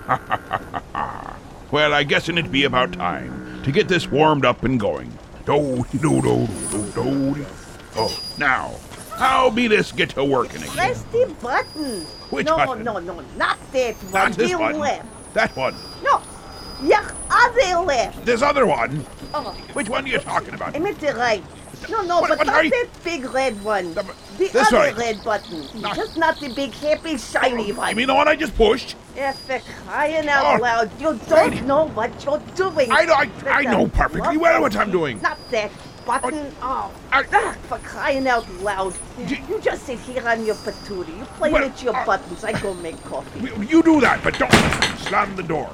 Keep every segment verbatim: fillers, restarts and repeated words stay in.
Well, I guess it'd be about time to get this warmed up and going. Do do do do do. Oh, now, how be this get to working again? Press the button. Which no, button? No, no, no, not that one. Not this the one. left. That one. No, your other left. This other one. Oh, Which one are you talking about? I meant the right. No, no, What- but what not are you- that big red one. The- The this other right. red button. Not- Just not the big, happy, shiny one. You mean the one I just pushed? Yeah, for crying out Oh, loud. You don't right. know what you're doing. I know- I- For I the know perfectly love well of what I'm doing. Not that button. Oh, I- ah, for crying out loud. D- You just sit here on your patootie. You play Well, with your uh, buttons. I go make coffee. You- You do that, but don't slam the door.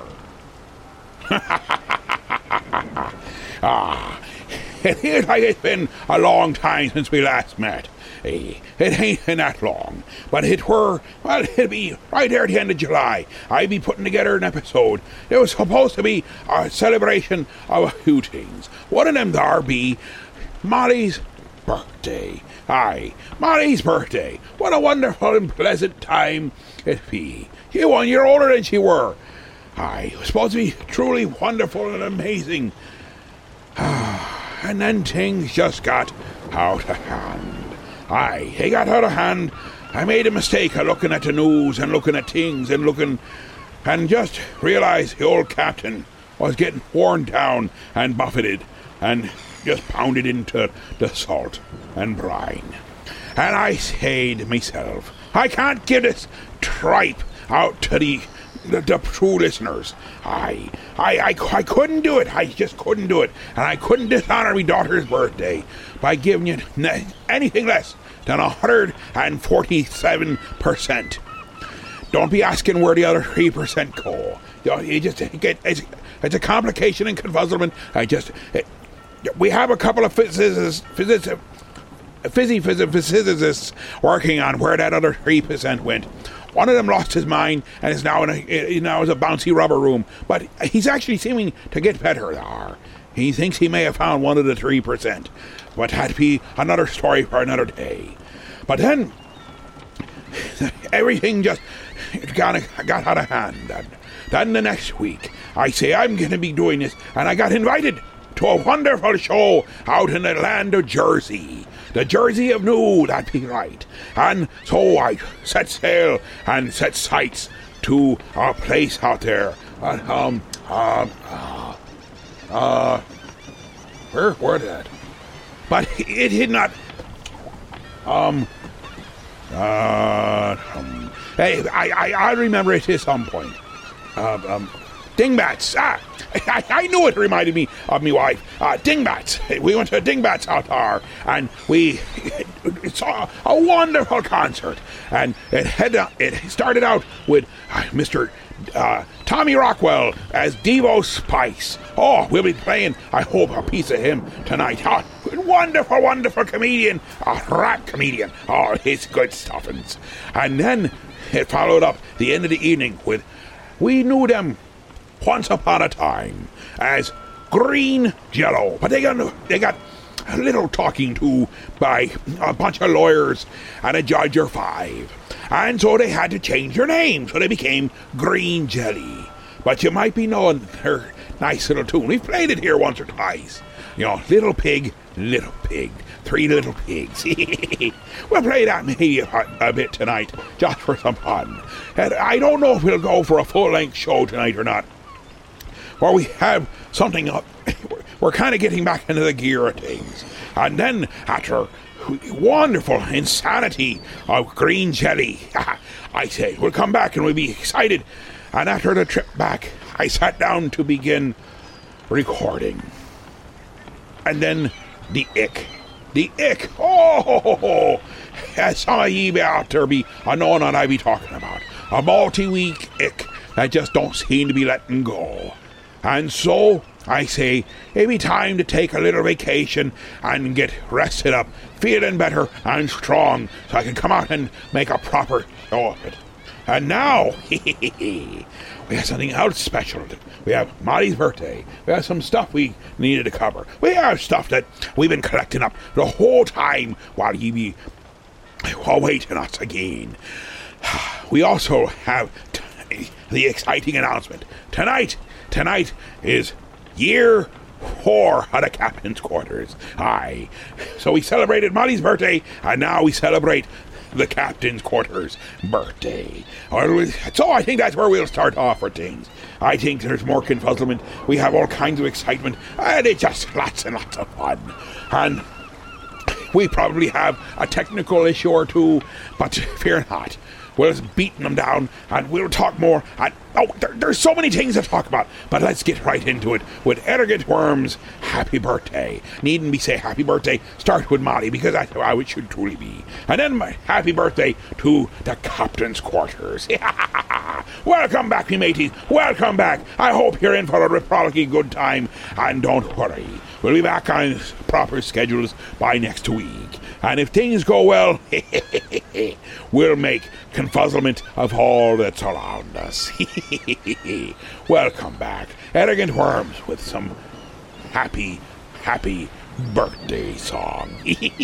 Ah, it feels like it's been a long time since we last met. Eh, It ain't been that long, but it were, well, it'll be right there at the end of July. I'd be putting together an episode. It was supposed to be a celebration of a few things. One of them there be Molly's birthday. Aye, Molly's birthday. What a wonderful and pleasant time it be. You one year older than she were. Aye, it was supposed to be truly wonderful and amazing. And then things just got out of hand. Aye, they got out of hand. I made a mistake of looking at the news and looking at things and looking, and just realized the old captain was getting worn down and buffeted and just pounded into the salt and brine. And I said to myself, I can't give this tripe out to the the, the true listeners. I, I, I, I couldn't do it. I just couldn't do it. And I couldn't dishonor my daughter's birthday by giving you n- anything less than one hundred forty-seven percent. Don't be asking where the other three percent go. You, know, you just get, it's, it's a complication and confuzzlement. I just, it, we have a couple of physicists, physicists, fizzy physicists working on where that other three percent went. One of them lost his mind and is now in a is now is a bouncy rubber room. But he's actually seeming to get better there. He thinks he may have found one of the three percent. But that'd be another story for another day. But then everything just got, got out of hand. And then the next week, I say I'm going to be doing this, and I got invited to a wonderful show out in the land of Jersey. The Jersey of New, that'd be right. And so I set sail and set sights to a place out there. And, um, um, uh, uh, where, where that? But it did not, um, uh, um, hey, I, I, I remember it at some point. Um, um, Dingbats, ah, I, I knew it reminded me of me wife. Uh, Dingbats. We went to Dingbats out there, and we saw a wonderful concert. And it had it started out with uh, Mister Uh, Tommy Rockwell as Devo Spice. Oh, we'll be playing, I hope, a piece of him tonight. Oh, wonderful, wonderful comedian, a rap comedian. Oh, his good stuffings. And then it followed up the end of the evening with We Knew Them Once Upon a Time as Green Jello. But they got they got a little talking to by a bunch of lawyers and a judge or five. And so they had to change their name, so they became Green Jelly. But you might be knowing their nice little tune. We've played it here once or twice. You know, Little Pig, Little Pig, Three Little Pigs. We'll play that maybe a, a bit tonight, just for some fun. And I don't know if we'll go for a full-length show tonight or not. Or we have something up. We're kind of getting back into the gear of things. And then, after wonderful insanity of Green Jelly, I say, we'll come back and we'll be excited. And after the trip back, I sat down to begin recording. And then the ick. The ick. Oh, as some of ye out there be unknown what I be talking about. A multi-week ick that just don't seem to be letting go. And so I say, it'd be time to take a little vacation and get rested up, feeling better and strong, so I can come out and make a proper show of it. And now, we have something else special. We have Molly's birthday. We have some stuff we needed to cover. We have stuff that we've been collecting up the whole time while you be awaiting us again. We also have t- the exciting announcement. Tonight, tonight is year four at the captain's quarters. Aye. So we celebrated Molly's birthday, and now we celebrate the captain's quarters' birthday. So I think that's where we'll start off for things. I think there's more confuzzlement. We have all kinds of excitement, and it's just lots and lots of fun. And we probably have a technical issue or two, but fear not. We'll just beaten them down, and we'll talk more. And oh, there, there's so many things to talk about, but let's get right into it with Arrogant Worm's happy birthday. Needn't we say happy birthday? Start with Molly, because that's how it should truly be. And then my happy birthday to the captain's quarters. Welcome back, me mateys. Welcome back. I hope you're in for a frolicky good time, and don't worry. We'll be back on proper schedules by next week. And if things go well, we'll make confuzzlement of all that's around us. Welcome back, Arrogant Worms, with some happy, happy birthday song.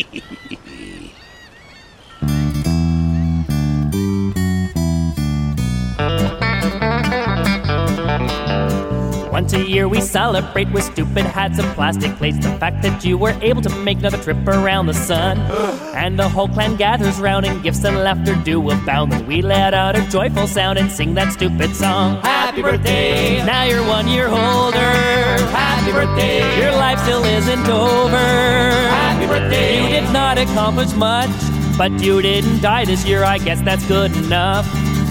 Once a year we celebrate with stupid hats and plastic plates. The fact that you were able to make another trip around the sun. And the whole clan gathers round and gifts and laughter do abound. And we let out a joyful sound and sing that stupid song. Happy birthday, now you're one year older. Happy birthday, your life still isn't over. Happy birthday, you did not accomplish much, but you didn't die this year, I guess that's good enough.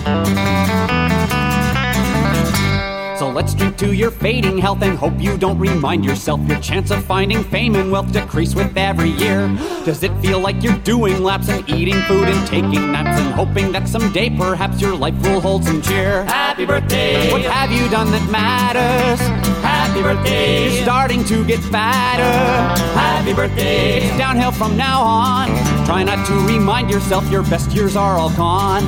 So let's drink to your fading health and hope you don't remind yourself your chance of finding fame and wealth decrease with every year. Does it feel like you're doing laps and eating food and taking naps and hoping that someday perhaps your life will hold some cheer? Happy birthday! What have you done that matters? Happy birthday! You're starting to get fatter. Happy birthday! It's downhill from now on. Try not to remind yourself your best years are all gone.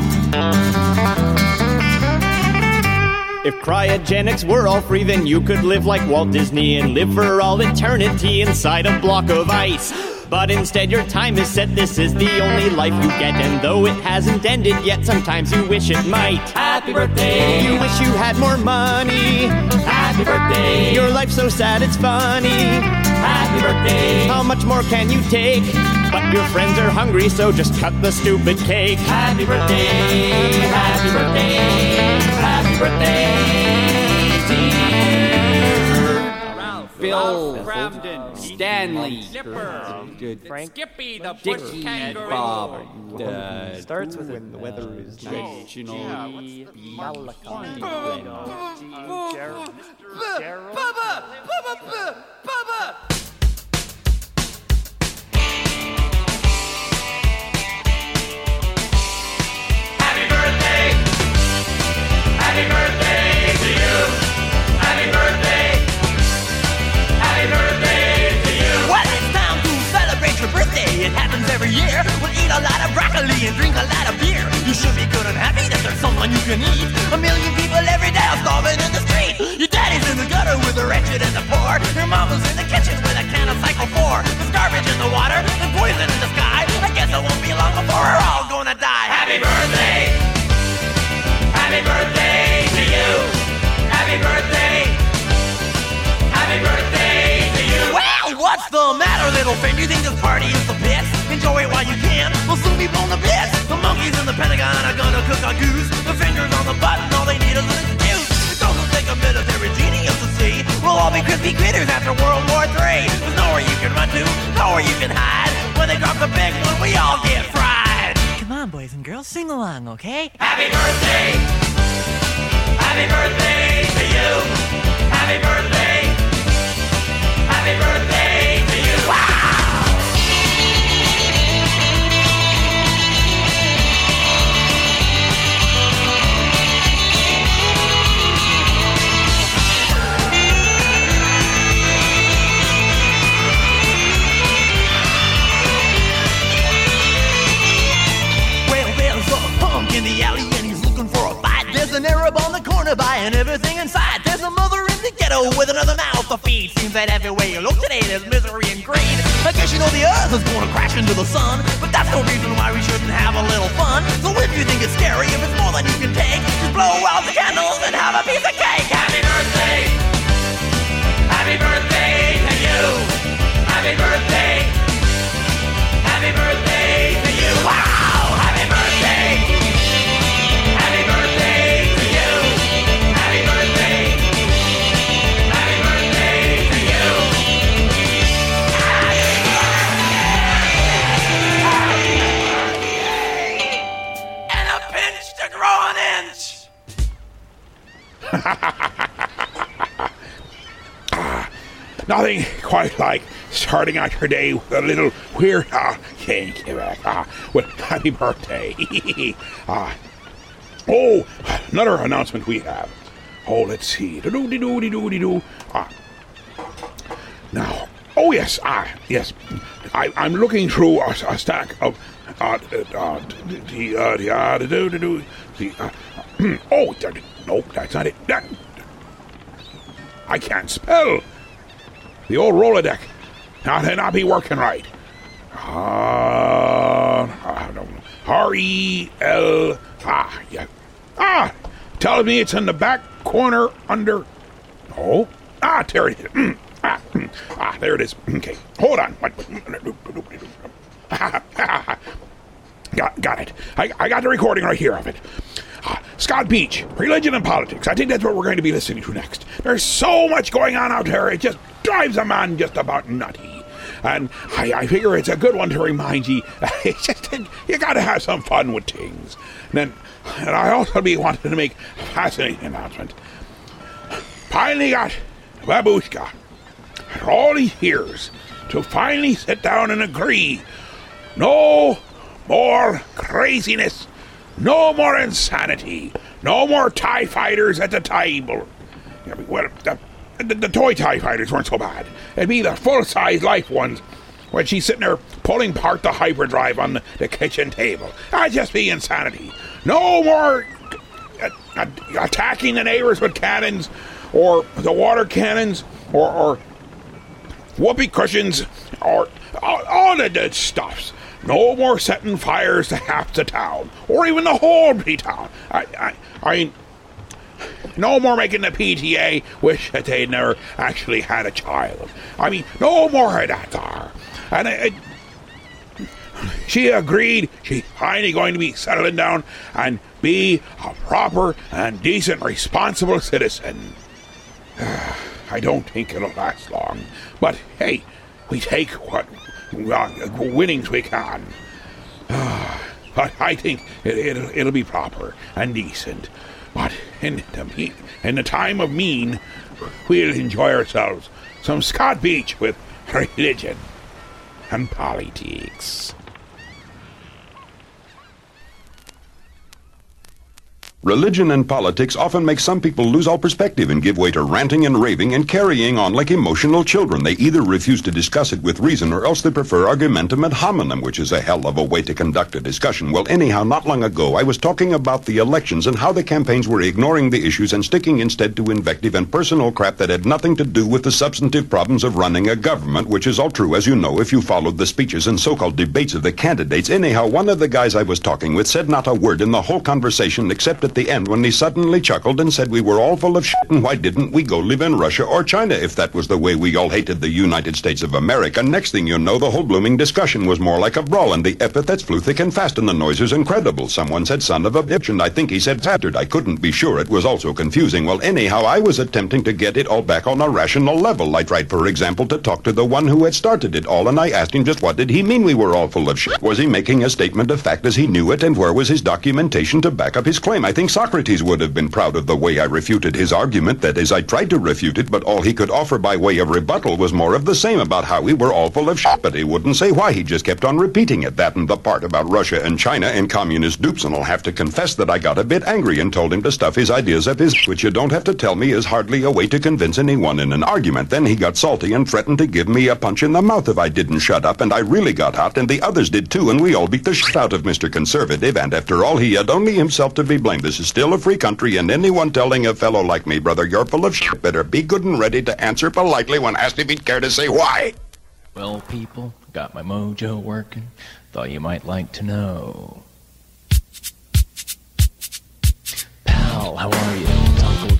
If cryogenics were all free, then you could live like Walt Disney and live for all eternity inside a block of ice. But instead your time is set, this is the only life you get. And though it hasn't ended yet, sometimes you wish it might. Happy birthday! You wish you had more money. Happy birthday! Your life's so sad it's funny. Happy birthday! How much more can you take? But your friends are hungry, so just cut the stupid cake. Happy birthday! Happy birthday! Happy birthday, dear Ralph, Phil, Crabden, Stanley, Snipper, Frank, Skippy the Dickie, kangaroo. Bob, uh, Starts with when the weather is nice. G, Malachi, Gerald, Gerald. Bubba! Bubba! Bubba! Happy birthday! Happy birthday to you! Happy birthday! Happy birthday to you! Well, it's time to celebrate your birthday. It happens every year. We'll eat a lot of broccoli and drink a lot of beer. You should be good and happy that there's someone you can eat. A million people every day are starving in the street. Your daddy's in the gutter with the wretched and the poor. Your mama's in the kitchen with a can of Cycle four. There's garbage in the water and poison in the sky. I guess it won't be long before we're all gonna die. Happy birthday! Happy birthday to you! Happy birthday! Happy birthday to you! Well, what's the matter, little friend? You think this party is the piss? Enjoy it while you can. We'll soon be blown to bits. The monkeys in the Pentagon are gonna cook our goose. The fingers on the button, all they need is an excuse. It doesn't take a military genius to see. We'll all be crispy critters after World War Three. There's nowhere you can run to, nowhere you can hide. When they drop the big one, we all get fried. Come on, boys and girls, sing along, okay? Happy birthday! Happy birthday to you! Happy birthday! Happy birthday to you! Wow! In the alley and he's looking for a fight. There's an Arab on the corner buying everything in sight. There's a mother in the ghetto with another mouth to feed. Seems that everywhere you look today there's misery and greed. I guess you know the earth is going to crash into the sun, but that's no reason why we shouldn't have a little fun. So if you think it's scary, if it's more than you can take, just blow out the candle. a piece of cake. Happy birthday. Happy birthday to you. Happy birthday. Happy birthday to you. Wow! Happy birthday. Happy birthday to you. Happy birthday. Happy birthday to you. And a pinch to grow an inch. Nothing quite like starting out your day with a little weird uh, cake. Uh, well, happy birthday. uh, oh, another announcement we have. Oh, let's see. Do-do-de-do-de-do-de-do. Uh, now, oh yes, ah, yes. I, I'm looking through a, a stack of uh, uh, the uh, the uh, the do do the uh, oh, there, no, that's not it. That, I can't spell. The old Rolodex. Now they not be working right. Uh, I don't know. R E L Ah, yeah. Ah, telling me it's in the back corner under. Oh, ah, there it is. Mm, ah, mm, ah, there it is. Okay, hold on. Got, got it. I, I got the recording right here of it. Uh, Scott Beach, Religion and Politics. I think that's what we're going to be listening to next. There's so much going on out there, it just drives a man just about nutty. And I, I figure it's a good one to remind you, it's just, you got to have some fun with things. And then, and I also be wanted to make a fascinating announcement. Finally got Babushka, after all these years, to finally sit down and agree. No more craziness. No more insanity. No more TIE fighters at the table. Well, the, the, the toy TIE fighters weren't so bad. It'd be the full-size life ones when she's sitting there pulling apart the hyperdrive on the, the kitchen table. That'd just be insanity. No more uh, uh, attacking the neighbors with cannons or the water cannons or, or whoopee cushions or all, all the dead stuffs. No more setting fires to half the town, or even the whole town. I, I, I mean, no more making the P T A wish that they'd never actually had a child. I mean, no more of that there. And it, it, she agreed she's finally going to be settling down and be a proper and decent, responsible citizen. I don't think it'll last long, but hey, we take what Uh, winnings we can. Uh, but I think it, it'll, it'll be proper and decent. But in the, in the time of mean, we'll enjoy ourselves some Scott Beach with Religion and Politics. Religion and politics often make some people lose all perspective and give way to ranting and raving and carrying on like emotional children. They either refuse to discuss it with reason or else they prefer argumentum ad hominem, which is a hell of a way to conduct a discussion. Well, anyhow, not long ago, I was talking about the elections and how the campaigns were ignoring the issues and sticking instead to invective and personal crap that had nothing to do with the substantive problems of running a government, which is all true, as you know, if you followed the speeches and so-called debates of the candidates. Anyhow, one of the guys I was talking with said not a word in the whole conversation except at the end when he suddenly chuckled and said we were all full of shit and why didn't we go live in Russia or China if that was the way we all hated the United States of America. Next thing you know, the whole blooming discussion was more like a brawl and the epithets flew thick and fast and the noise was incredible. Someone said son of a bitch and I think he said bastard. I couldn't be sure. It was also confusing. Well, anyhow, I was attempting to get it all back on a rational level. I tried, for example, to talk to the one who had started it all and I asked him just what did he mean we were all full of shit. Was he making a statement of fact as he knew it and where was his documentation to back up his claim? I think Socrates would have been proud of the way I refuted his argument. That is, I tried to refute it, but all he could offer by way of rebuttal was more of the same about how we were all full of shit, but he wouldn't say why. He just kept on repeating it. That and the part about Russia and China and communist dupes, and I'll have to confess that I got a bit angry and told him to stuff his ideas up his, which you don't have to tell me is hardly a way to convince anyone in an argument. Then he got salty and threatened to give me a punch in the mouth if I didn't shut up, and I really got hot, and the others did too, and we all beat the shit out of Mister Conservative, and after all, he had only himself to be blamed. This is still a free country, and anyone telling a fellow like me, brother, you're full of shit, better be good and ready to answer politely when asked if he'd care to say why. Well, people, got my mojo working. Thought you might like to know. Pal, how are you? Uncle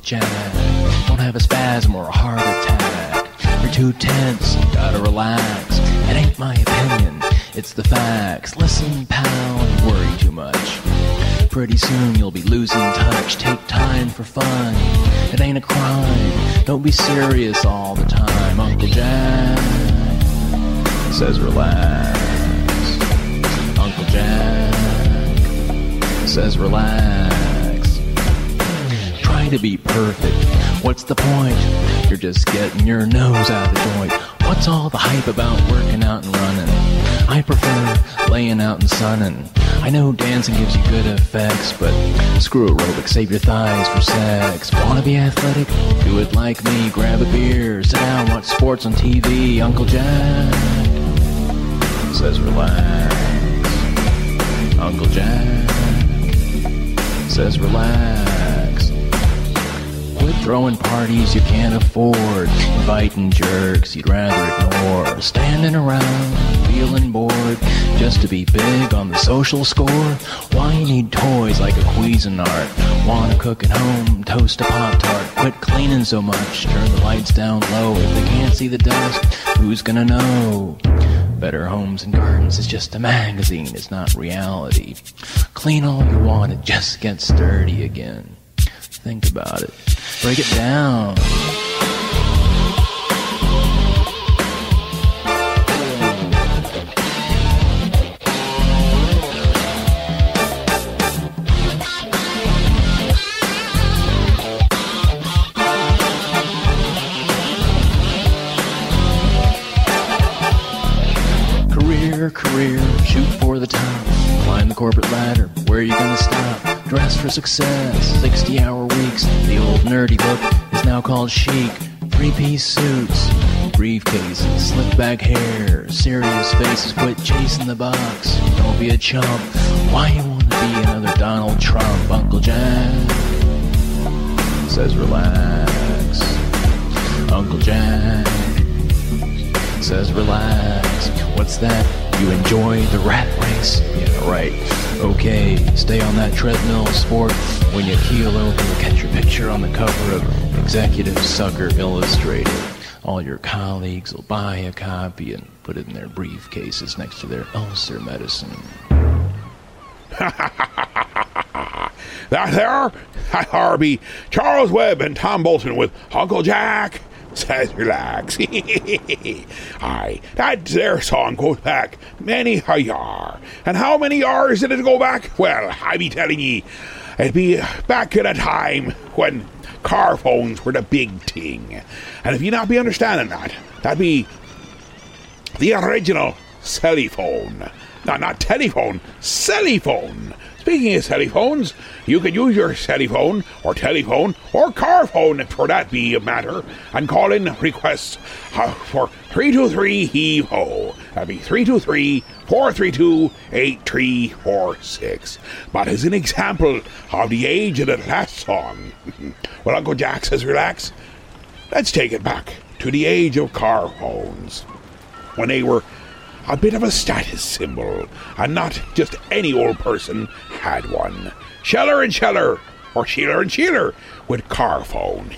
Jack. Don't have a spasm or a heart attack. You're too tense, gotta relax. It ain't my opinion, it's the facts. Listen, pal, you worry too much. Pretty soon you'll be losing touch. Take time for fun, it ain't a crime. Don't be serious all the time. Uncle Jack says relax. Uncle Jack says relax. Try to be perfect, what's the point? You're just getting your nose out of the joint. What's all the hype about working out and running? I prefer laying out and sunning. I know dancing gives you good effects, but screw aerobics, save your thighs for sex. Wanna be athletic? Do it like me. Grab a beer, sit down, watch sports on T V. Uncle Jack says relax. Uncle Jack says relax. Quit throwing parties you can't afford, inviting jerks you'd rather ignore, standing around feeling bored just to be big on the social score. Why you need toys like a Cuisinart? Wanna cook at home, toast a Pop-Tart. Quit cleaning so much, turn the lights down low. If they can't see the dust, who's gonna know? Better Homes and Gardens is just a magazine, it's not reality. Clean all you want, it just gets dirty again. Think about it. Break it down. Career, career, shoot for the top. Climb the corporate ladder, where you gonna stop? Dress for success, sixty-hour weeks. The old nerdy book is now called chic. Three-piece suits, briefcases, slick back hair, serious faces. Quit chasing the box, don't be a chump. Why you wanna be another Donald Trump? Uncle Jack says relax. Uncle Jack says relax. What's that? You enjoy the rat race? Yeah, right. Okay, stay on that treadmill, sport. When you keel over, catch your picture on the cover of Executive Sucker Illustrated. All your colleagues will buy a copy and put it in their briefcases next to their ulcer medicine. That there, that there be Charles Webb and Tom Bolton with Uncle Jack says relax. Aye, that their song goes back many a year. And how many years did it go back? Well, I be telling ye, it'd be back in a time when car phones were the big thing. And if you not be understanding that, that'd be the original cellophone. No, not telephone, cellophone. Speaking of telephones, you can use your cellophone or telephone or car phone, for that be a matter, and call in requests uh, for three two three heave ho. That'd be three two three, four three two, eight three four six. But as an example of the age of the last song, well, Uncle Jack says relax. Let's take it back to the age of car phones, when they were a bit of a status symbol, and not just any old person had one. Sheller and Sheller, or Sheeler and Sheeler, with car phone.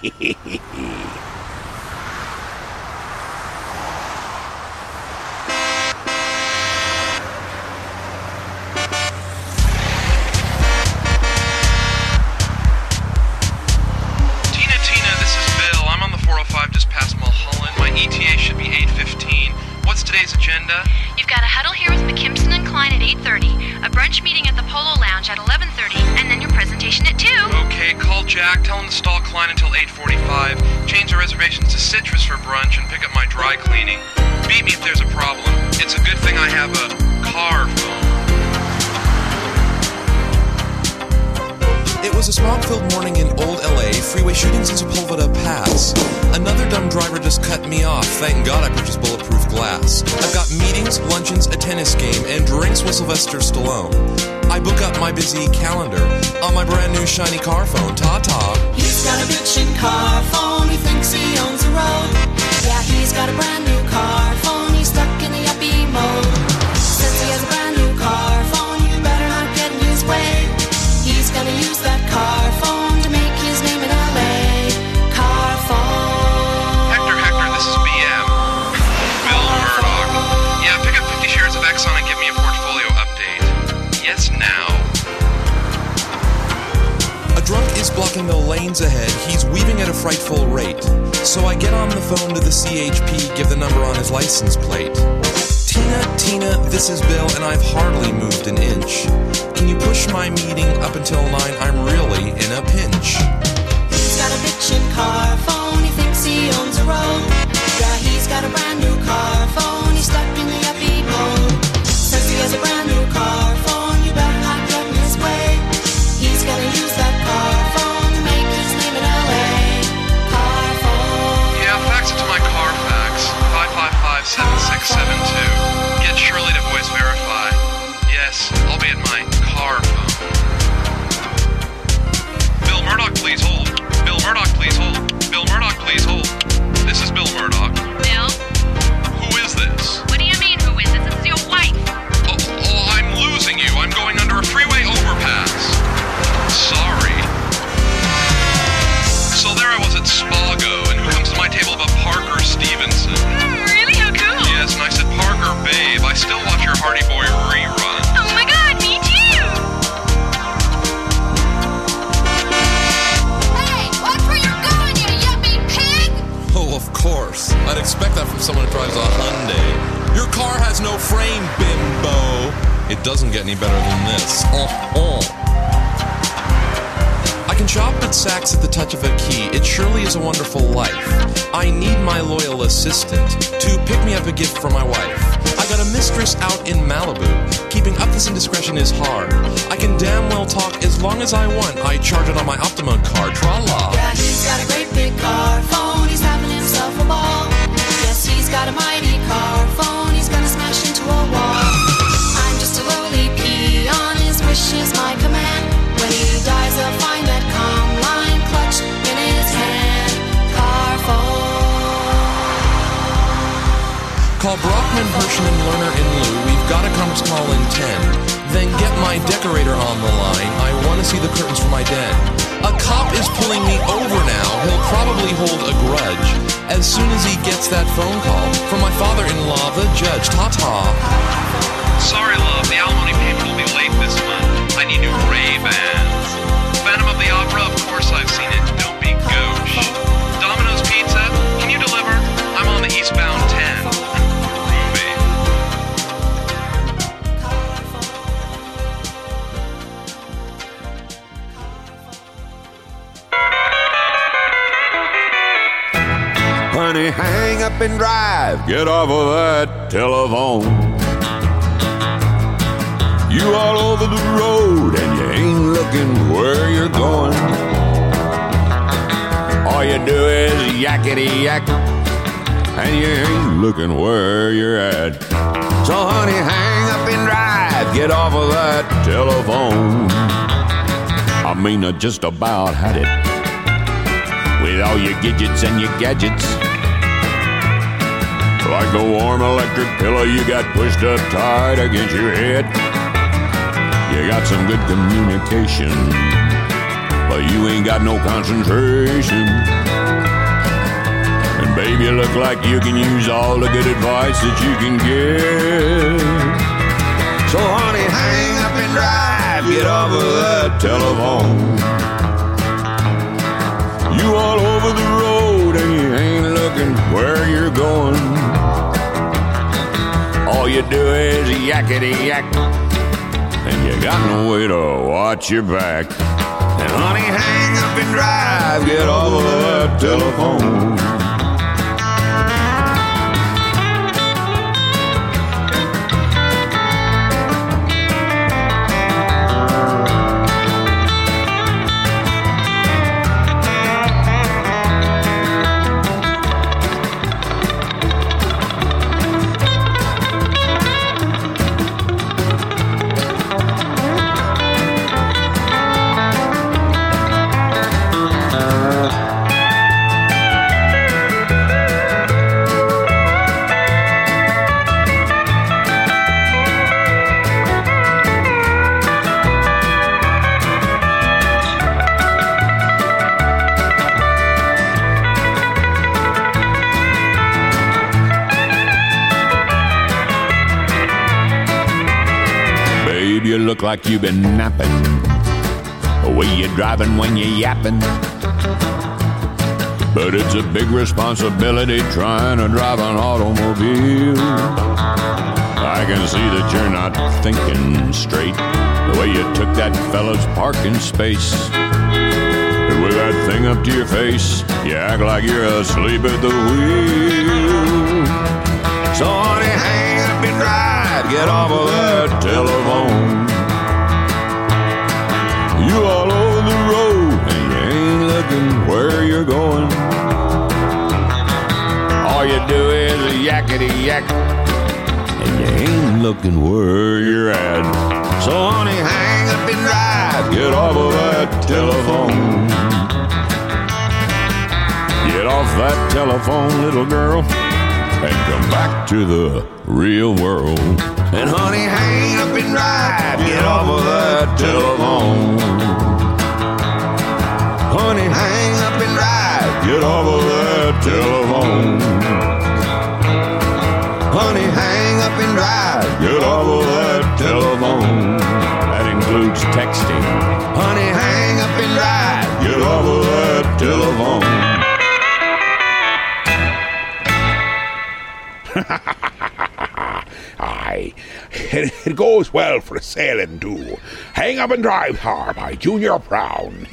Tina, Tina, this is Bill. I'm on the four oh five just past Mulholland. My E T A should be eight fifteen. What's today's agenda? You've got a huddle here with McKimson and Klein at eight thirty, a brunch meeting at the Polo Lounge at eleven thirty, and then your presentation at two. Okay, call Jack, tell him to stall Klein until eight forty-five, change the reservations to Citrus for brunch, and pick up my dry cleaning. Beat me if there's a problem. It's a good thing I have a car phone. It was a smog-filled morning in old L A, freeway shootings in Sepulveda Pass. Another dumb driver just cut me off. Thank God I purchased bulletproof glass. I've got meetings, luncheons, a tennis game, and drinks with Sylvester Stallone. I book up my busy calendar on my brand new shiny car phone. Ta-ta. He's got a bitchin' car phone, he thinks he owns the road. Yeah, he's got a brand new car phone, he's stuck in the yuppie mode. Since he has a brand new car phone, you better not get in his way. He's gonna use that car phone to make his name in L A. drunk is blocking the lanes ahead. He's weaving at a frightful rate. So I get on the phone to the C H P, give the number on his license plate. Tina, Tina, this is Bill, and I've hardly moved an inch. Can you push my meeting up until nine? I'm really in a pinch. He's got a bitchin' car phone, he thinks he owns a road. Yeah, he's got a brand new car phone, he's stuck in the yuppie mode. Says he has a brand new car phone, you better not get in his way. He's gonna use that car phone to make his name in L A. Car phone. Yeah, fax it to my Carfax, five five five, seven six seven two. Get Shirley to voice verify. Yes, I'll be at my car phone. Bill Murdoch, please hold. Bill Murdoch, please hold. Bill Murdoch, please hold. This is Bill Murdoch. Bill? Who is this? What do you mean, who is this? This is your wife. Oh, oh, I'm losing you. I'm going under a freeway overpass. Sorry. So there I was at Spago, and who comes to my table but Parker Stevenson? Mm, really? How cool? Yes, and I said, Parker, babe, I still watch your Hardy Boy rerun. Oh my god, me too! Hey, watch where you're going, you yuppie pig! Oh, of course. I'd expect that from someone who drives a Hyundai. Your car has no frame, bimbo. It doesn't get any better than this. Oh, oh. I can shop at Saks at the touch of a key. It surely is a wonderful life. I need my loyal assistant to pick me up a gift for my wife. I got a mistress out in Malibu. Keeping up this indiscretion is hard. I can damn well talk as long as I want. I charge it on my Optima card. Tra-la. Yeah, he's got a great big car phone, he's having himself a ball. Yes, he's got a mighty car phone, he's gonna smash into a wall. I'm just a lowly peon, his wish is my command. When he dies, I'll find that calm line clutched in his hand. Car phone. Call Brockman, Hershman, and Lerner in lieu. We've got a conference call in ten. Then get my decorator on the line. I want to see the curtains for my den. A cop is pulling me over now. He'll probably hold a grudge as soon as he gets that phone call from my father-in-law, the judge. Ta-ta. Sorry, love, the alimony payment will be late this month. I need new Ray-Bans. Phantom of the Opera, of course I've seen it. Don't be gauche. Domino's Pizza, can you deliver? I'm on the eastbound ten. Groovy. Honey, hang up and drive. Get off of that telephone. You all over the road and you ain't looking where you're going. All you do is yakety yak, and you ain't looking where you're at. So honey, hang up and drive. Get off of that telephone. I mean, I just about had it with all your gadgets and your gadgets. Like a warm electric pillow you got pushed up tight against your head. You got some good communication, but you ain't got no concentration. And baby, you look like you can use all the good advice that you can get. So honey, hang up and drive. Get off of that telephone. You all over the road and you ain't looking where you're going. All you do is yakety yak, and you got no way to watch your back. And honey, hang up and drive. Get off of that telephone. You look like you've been napping way you're driving when you're yapping. But it's a big responsibility trying to drive an automobile. I can see that you're not thinking straight, the way you took that fella's parking space. And with that thing up to your face, you act like you're asleep at the wheel. So honey, hang up and drive, get off of that telephone. You all over the road and you ain't looking where you're going. All you do is a yakety yak, and you ain't looking where you're at. So honey, hang up and drive, get off of that telephone. Get off that telephone, little girl, and come back to the real world. And honey, hang up and drive, get off of that telephone. Honey, hang up and drive, get off of that telephone. Honey, hang up and drive, get off of that telephone. That includes texting. Honey, hang up and drive, get off of that telephone. Aye, it, it goes well for sailing too. Hang up and drive hard by Junior Brown.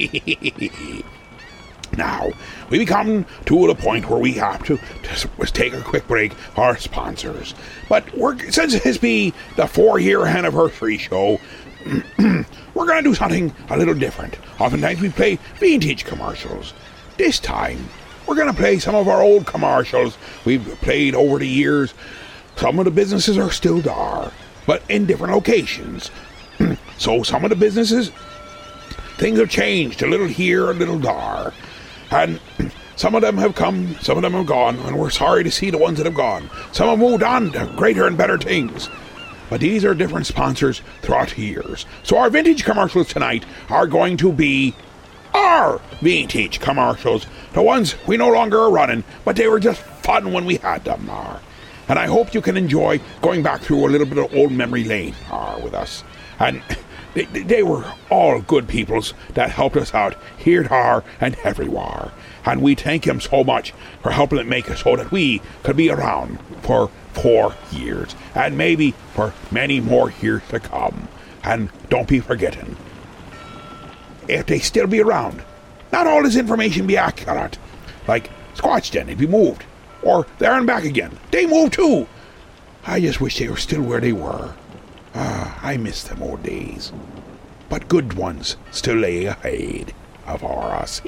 Now, we come to the point where we have to just take a quick break for our sponsors. But we're, since this be the four-year anniversary show, we're going to do something a little different. Oftentimes we play vintage commercials. This time, we're going to play some of our old commercials we've played over the years. Some of the businesses are still there, but in different locations. So some of the businesses, things have changed a little here, a little there. And some of them have come, some of them have gone, and we're sorry to see the ones that have gone. Some have moved on to greater and better things. But these are different sponsors throughout the years. So our vintage commercials tonight are going to be our vintage commercials. The ones we no longer are running, but they were just fun when we had them. Uh, and I hope you can enjoy going back through a little bit of old memory lane uh, with us. And they, they were all good peoples that helped us out here, there, and everywhere. And we thank them so much for helping it make us so that we could be around for four years. And maybe for many more years to come. And don't be forgetting, if they still be around, not all this information be accurate. Like Squatch Den, if he moved. Or there and back again. They moved too. I just wish they were still where they were. Ah, I miss them old days. But good ones still lay ahead of us.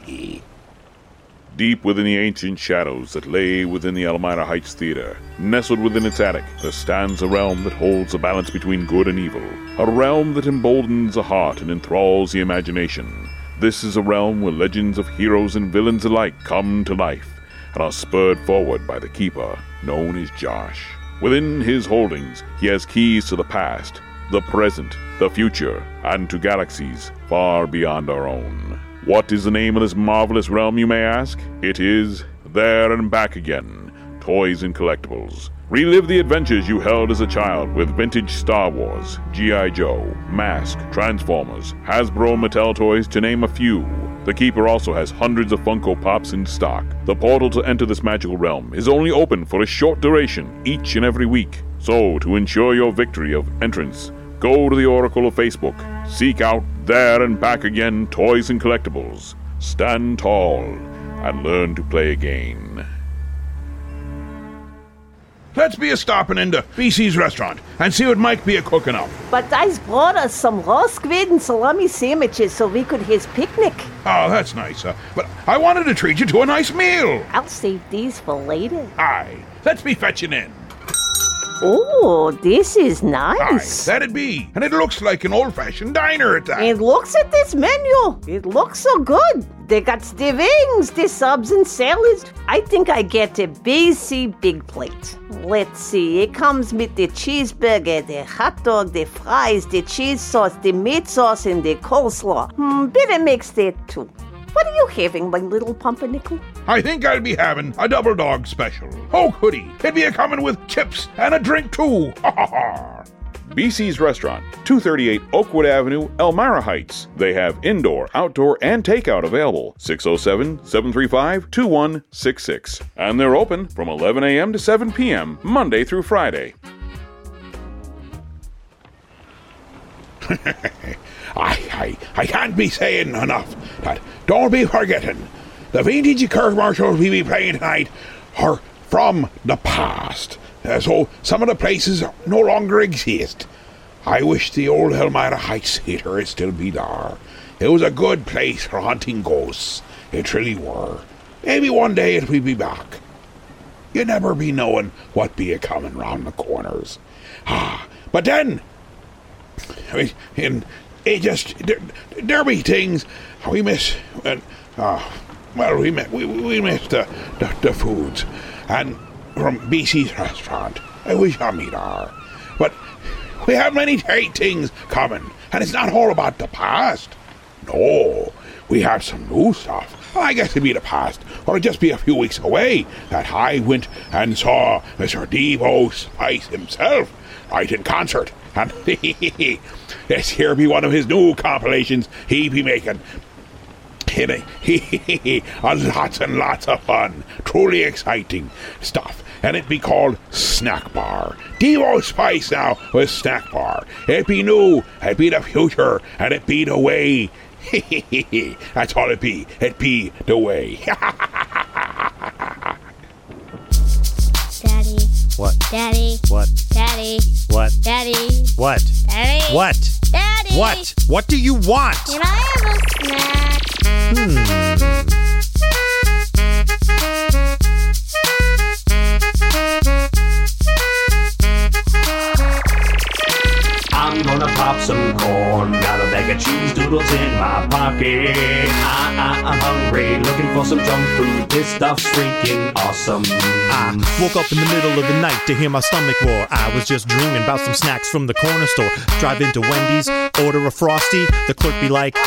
Deep within the ancient shadows that lay within the Elmira Heights Theater, nestled within its attic, there stands a realm that holds the balance between good and evil. A realm that emboldens the heart and enthralls the imagination. This is a realm where legends of heroes and villains alike come to life and are spurred forward by the Keeper, known as Josh. Within his holdings, he has keys to the past, the present, the future, and to galaxies far beyond our own. What is the name of this marvelous realm, you may ask? It is There and Back Again, Toys and Collectibles. Relive the adventures you held as a child with vintage Star Wars, G I. Joe, Mask, Transformers, Hasbro and Mattel toys, to name a few. The Keeper also has hundreds of Funko Pops in stock. The portal to enter this magical realm is only open for a short duration each and every week. So, to ensure your victory of entrance, go to the Oracle of Facebook. Seek out There and Back Again Toys and Collectibles. Stand tall and learn to play again. Let's be a stopping into B C's restaurant and see what Mike be a cooking up. But I's brought us some raw squid and salami sandwiches so we could his picnic. Oh, that's nice. Uh, but I wanted to treat you to a nice meal. I'll save these for later. Aye, let's be fetching in. Oh, this is nice. Aye, that'd be. And it looks like an old-fashioned diner at that. And looks at this menu. It looks so good. They got the wings, the subs and salads. I think I get a B C big plate. Let's see. It comes with the cheeseburger, the hot dog, the fries, the cheese sauce, the meat sauce, and the coleslaw. Hmm, better mix that too. What are you having, my little pumpernickel? I think I'll be having a double dog special. Oh, goody. It'd be a coming with chips and a drink, too. Ha ha ha. B C's Restaurant, two thirty-eight Oakwood Avenue, Elmira Heights. They have indoor, outdoor, and takeout available. six oh seven, seven three five, two one six six. And they're open from eleven a.m. to seven p.m. Monday through Friday. I, I, I can't be saying enough that don't be forgetting the vintage commercials we be playing tonight are from the past. Uh, so some of the places no longer exist. I wish the old Elmira Heights Theatre would still be there. It was a good place for hunting ghosts. It really were. Maybe one day it will be back. You never be knowing what be a coming round the corners. Ah, but then, I mean, in, it just, there, there be things we miss, and, uh, well, we miss, we, we miss the, the, the foods. And from B C's Restaurant, I wish I meet her. But we have many great things coming, and it's not all about the past. No, we have some new stuff. I guess it'd be the past, or it'd just be a few weeks away that I went and saw Mister Devo Spice himself, right in concert. And this here be one of his new compilations he be making. Lots and lots of fun, truly exciting stuff. And it be called Snack Bar. Devo Spice now with Snack Bar. It be new, it be the future, and it be the way. That's all it be. It be the way. Daddy. What? Daddy. What? Daddy. What? Daddy. What? Daddy. What? Daddy. What? What do you want? Can I have a snack? Hmm. I'm gonna pop some corn, got a bag of cheese doodles in my pocket. I, I, I'm hungry, looking for some junk food. This stuff's freaking awesome. I woke up in the middle of the night to hear my stomach roar. I was just dreaming about some snacks from the corner store. Drive into Wendy's, order a Frosty. The clerk be like,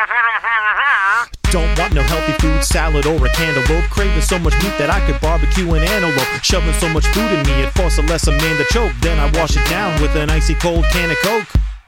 don't want no healthy food, salad or a cantaloupe. Craving so much meat that I could barbecue an antelope. Shoving so much food in me, it forced a lesser man to choke. Then I wash it down with an icy cold can of Coke.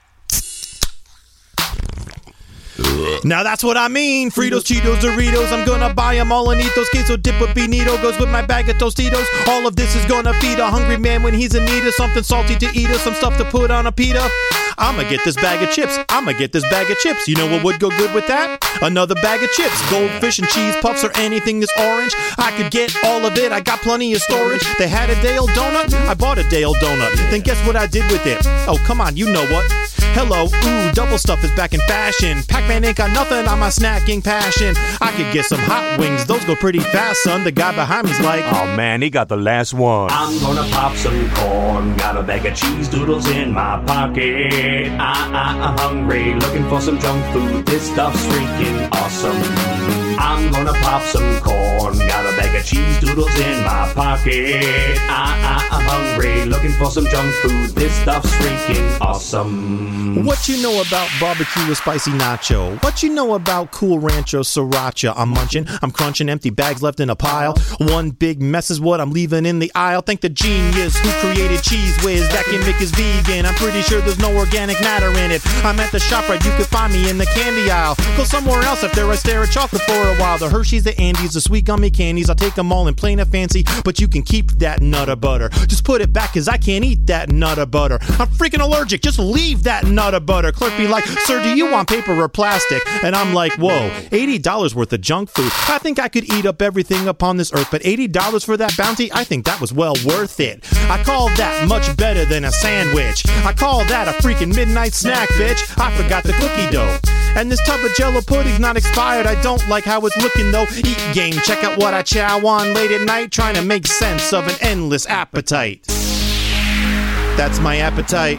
Now that's what I mean. Fritos, Cheetos, Doritos, I'm gonna buy them all and eat those. Queso dip with Benito goes with my bag of Tostitos. All of this is gonna feed a hungry man when he's in need of something salty to eat or some stuff to put on a pita. I'ma get this bag of chips. I'ma get this bag of chips. You know what would go good with that? Another bag of chips. Goldfish and cheese puffs or anything that's orange. I could get all of it. I got plenty of storage. They had a Dale donut. I bought a Dale donut. Then guess what I did with it? Oh, come on, you know what? Hello, ooh, double stuff is back in fashion. Pac-Man ain't got nothing on my snacking passion. I could get some hot wings. Those go pretty fast, son. The guy behind me's like, oh man, he got the last one. I'm gonna pop some corn, got a bag of cheese doodles in my pocket. I, I, I'm hungry, looking for some junk food. This stuff's freaking awesome. I'm gonna pop some corn, got a bag of cheese doodles in my pocket. I, I, I'm hungry, looking for some junk food. This stuff's freaking awesome. What you know about barbecue with spicy nacho? What you know about Cool Rancho Sriracha? I'm munching, I'm crunching, empty bags left in a pile. One big mess is what I'm leaving in the aisle. Thank the genius who created Cheese Whiz. That gimmick is vegan, I'm pretty sure there's no organic matter in it. I'm at the shop right, you could find me in the candy aisle. Go somewhere else after I stare at chocolate for a while. The Hershey's, the Andes, the sweet gummy candies, I'll take them all in plain or fancy, but you can keep that Nutter Butter. Just put it back cause I can't eat that Nutter Butter. I'm freaking allergic, just leave that Nutter Butter. Clerk be like, sir, do you want paper or plastic? And I'm like, whoa, eighty dollars worth of junk food. I think I could eat up everything upon this earth, but eighty dollars for that bounty, I think that was well worth it. I call that much better than a sandwich. I call that a freaking midnight snack, bitch. I forgot the cookie dough. And this tub of Jello pudding's not expired. I don't like how it's looking though. Eat game, check out what I chow on late at night, trying to make sense of an endless appetite. That's my appetite.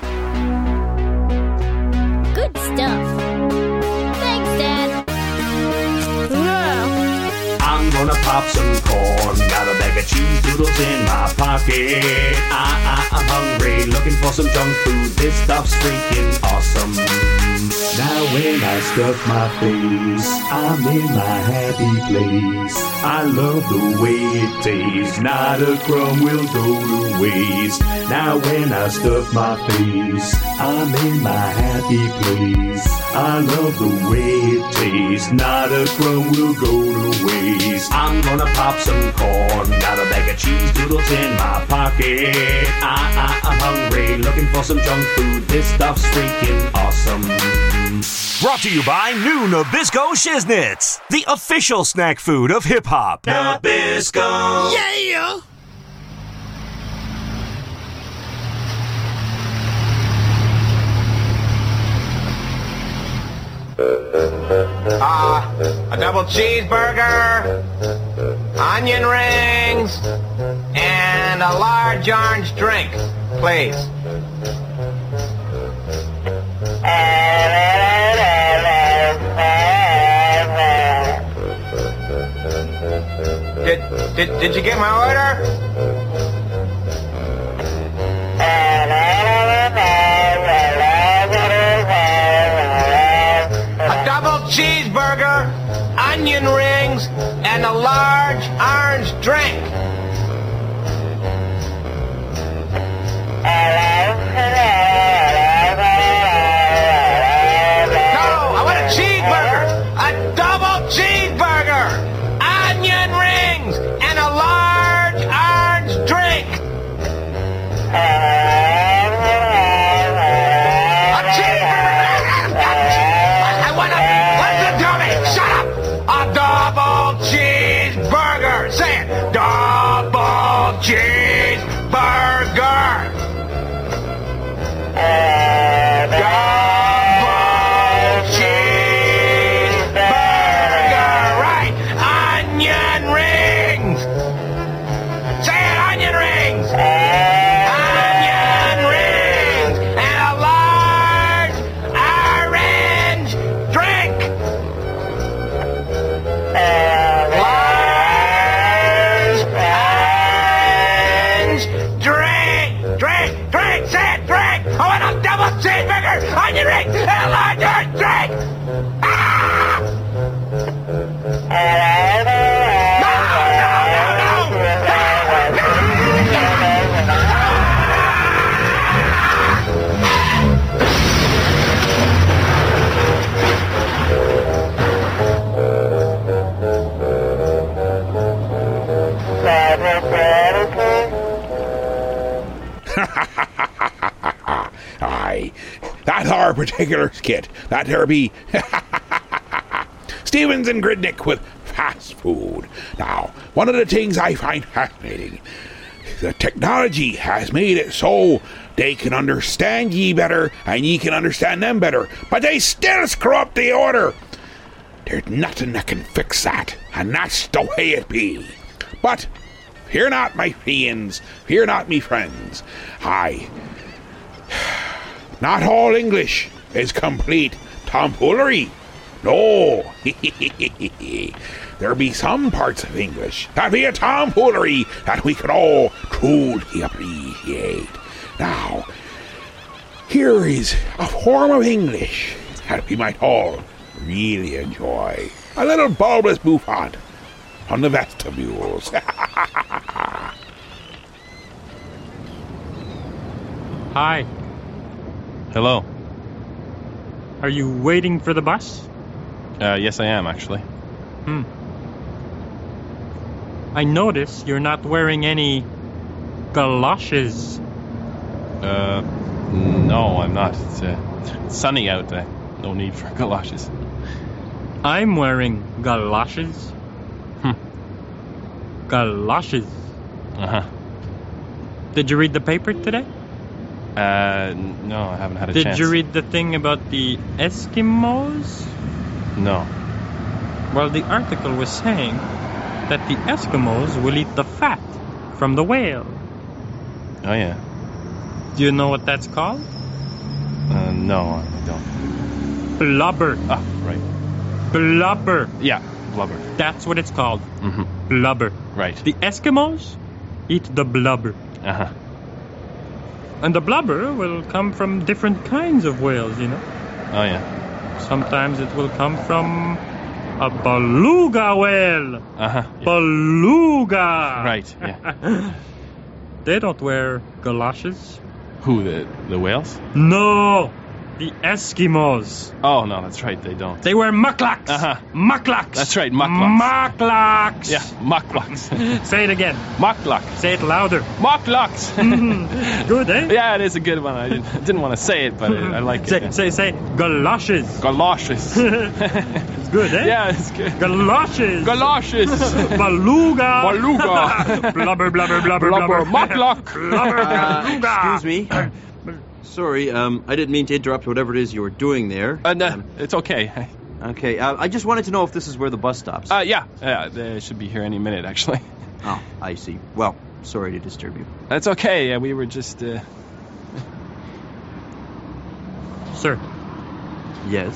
Good stuff. Thanks, Dad. I'm gonna pop some corn. Got a bag of cheese doodles in my pocket. I, I, I'm hungry, looking for some junk food. This stuff's freaking awesome. Now when I stuff my face, I'm in my happy place. I love the way it tastes. Not a crumb will go to waste. Now when I stuff my face, I'm in my happy place. I love the way it tastes. Not a crumb will go to waste. I'm gonna pop some corn. Got a bag of cheese doodles in my pocket. I, I, I'm hungry, looking for some junk food. This stuff's freaking awesome. Brought to you by new Nabisco Shiznits, the official snack food of hip-hop. Nabisco. Yeah! Uh, a double cheeseburger, onion rings, and a large orange drink, please. Did, did, did you get my order? A double cheeseburger, onion rings, and a large orange drink. No, I want a cheeseburger, a double cheeseburger, onion rings, and a large orange drink. A cheeseburger. I want a, listen to me, shut up. A double cheeseburger. Say it, double cheeseburger. Double cheeseburger. Right, onion rings. Say it, onion rings. Onion rings and a large orange drink. Large orange drink. Drink, drink, say it, drink. I want a double cheeseburger, onion rings, and a large orange drink. Ah! Aye, that's our particular skit. That there be Stevens and Gridnick with fast food. Now, one of the things I find fascinating, the technology has made it so they can understand ye better and ye can understand them better, but they still screw up the order. There's nothing that can fix that, and that's the way it be. But fear not, my friends, fear not, me friends. Aye, not all English is complete tomfoolery. No, there be some parts of English that be a tomfoolery that we can all truly appreciate. Now, here is a form of English that we might all really enjoy. A little bulbous bouffant on the vestibules. Hi. Hello. Are you waiting for the bus? Uh, yes, I am, actually. Hmm. I notice you're not wearing any galoshes. Uh, no, I'm not. It's uh, sunny out there. No need for galoshes. I'm wearing galoshes. Hmm. Galoshes. Uh-huh. Did you read the paper today? Uh, no, I haven't had a Did chance. you read the thing about the Eskimos? No. Well, the article was saying that the Eskimos will eat the fat from the whale. Oh, yeah. Do you know what that's called? Uh, no, I don't. Blubber. Ah, right. Blubber. Yeah, blubber. That's what it's called. Mm-hmm. Blubber. Right. The Eskimos eat the blubber. Uh-huh. And the blubber will come from different kinds of whales, you know. Oh, yeah. Sometimes it will come from a beluga whale. Uh-huh. Yeah. Beluga. Right, yeah. They don't wear galoshes. Who, the, the whales? No, the Eskimos. Oh, no, that's right, they don't. They wear muklaks. Uh-huh. Muklaks. That's right, muklaks. Muklaks. Yeah, muklaks. Say it again. Muklak. Say it louder. Muklaks. Mm-hmm. Good, eh? Yeah, it is a good one. I didn't, I didn't want to say it, but I, I like say, it. Say, say, galoshes. Galoshes. It's good, eh? Yeah, it's good. Galoshes. Galoshes. Beluga. Beluga. Blubber, blubber, blubber, blubber. Muklak. Blubber, Uh, beluga. excuse me. Sorry, um, I didn't mean to interrupt whatever it is you were doing there. Uh, no, um, it's okay. okay, uh, I just wanted to know if this is where the bus stops. Uh, yeah, yeah, they should be here any minute, actually. Oh, I see. Well, sorry to disturb you. That's okay. Yeah, we were just, uh... Sir. Yes?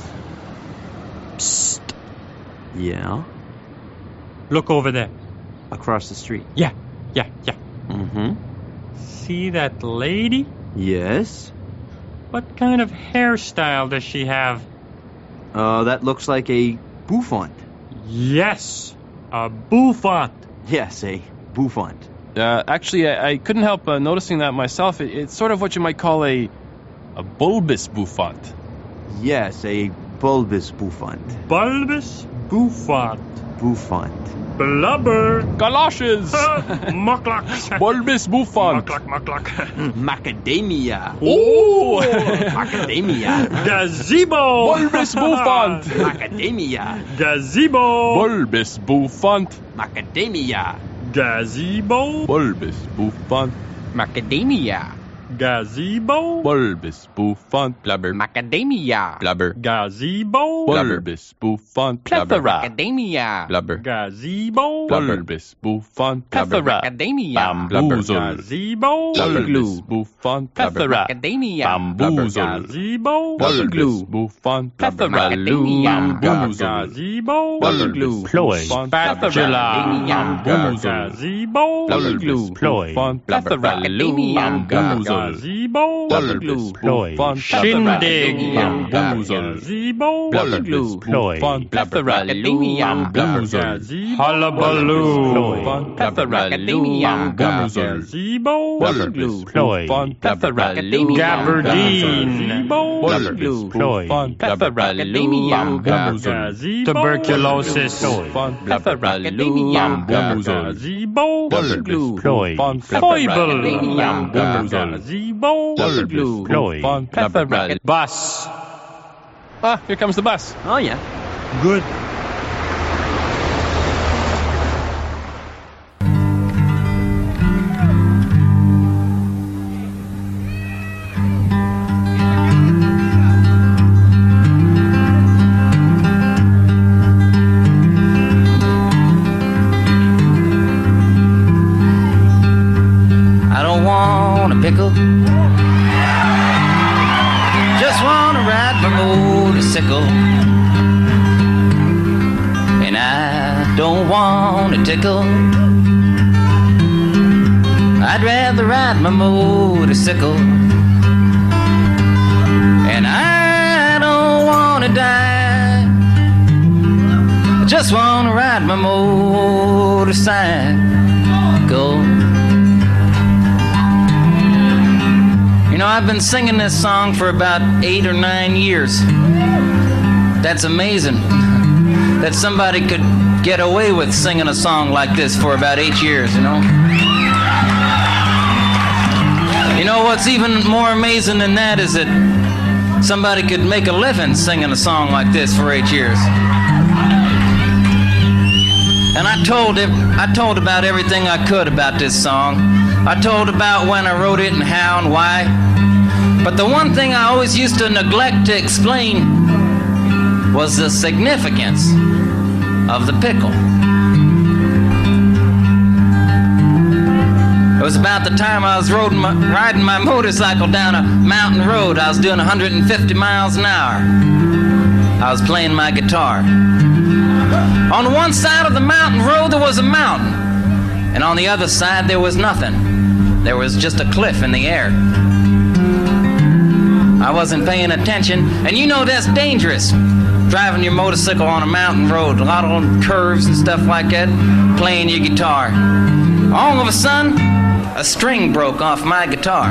Psst. Yeah? Look over there. Across the street? Yeah, yeah, yeah. Mm-hmm. See that lady? Yes? What kind of hairstyle does she have? Uh, that looks like a bouffant. Yes, a bouffant. Yes, a bouffant. Uh, actually, I, I couldn't help uh, noticing that myself. It, it's sort of what you might call a... a bulbous bouffant. Yes, a bulbous bouffant. Bulbous bouffant. Bouffant. Blubber. Galoshes. Muklak. Bulbous bouffant. Muklak, muklak. Macadamia. Oh! Macadamia. Gazebo. Bulbous bouffant. Macadamia. Gazebo. Bulbous bouffant. Macadamia. Gazebo. Bulbous bouffant. Macadamia. Gazebo. Bulbous bouffant. Blubber. Macadamia. Blubber. Gazebo. Bulbous bouffant. Plethora. Macadamia. Blubber. Gazebo. Bulbous bouffant. Plethora. Macadamia. Bamboozle. Gazebo. Bulbous bouffant. Plethora. Macadamia. Bamboozle. Gazebo. Bulbous bouffant. Plethora. Bamboozle. Gazebo. Bulbous Ploy. Spatula. Bamboozle. Gazebo. Bulbous Ploy. Plethora. Bamboozle. Gazebo. Bulbous Ploy. Shindig. Bamboozle. Gazebo. Bulbous Ploy. Plethora. Bamboozle. Hullabaloo. Plethora. Bamboozle. Gazebo. Bulbous Ploy. Plethora. Gabardine. Bulbous Ploy. Plethora. Bamboozle. Tuberculosis. Plethora. Bamboozle. Gazebo. Bulbous Ploy. Foible. Gazebo. Ploy. Plethora. Bus. Ah, here comes the bus. Oh, yeah. Good. I don't want a pickle. Just want to ride my motorcycle. And I don't want a tickle. I'd rather ride my motorcycle. And I don't want to die. I just want to ride my motorcycle. You know, I've been singing this song for about eight or nine years. That's amazing that somebody could get away with singing a song like this for about eight years, you know? You know, what's even more amazing than that is that somebody could make a living singing a song like this for eight years. And I told him, I told about everything I could about this song. I told about when I wrote it and how and why. But the one thing I always used to neglect to explain was the significance of the pickle. It was about the time I was riding my, riding my motorcycle down a mountain road. I was doing one hundred fifty miles an hour. I was playing my guitar. On one side of the mountain road there was a mountain. and on the other side there was nothing. There was just a cliff in the air. I wasn't paying attention, and you know that's dangerous. Driving your motorcycle on a mountain road, a lot of curves and stuff like that, playing your guitar. All of a sudden, a string broke off my guitar.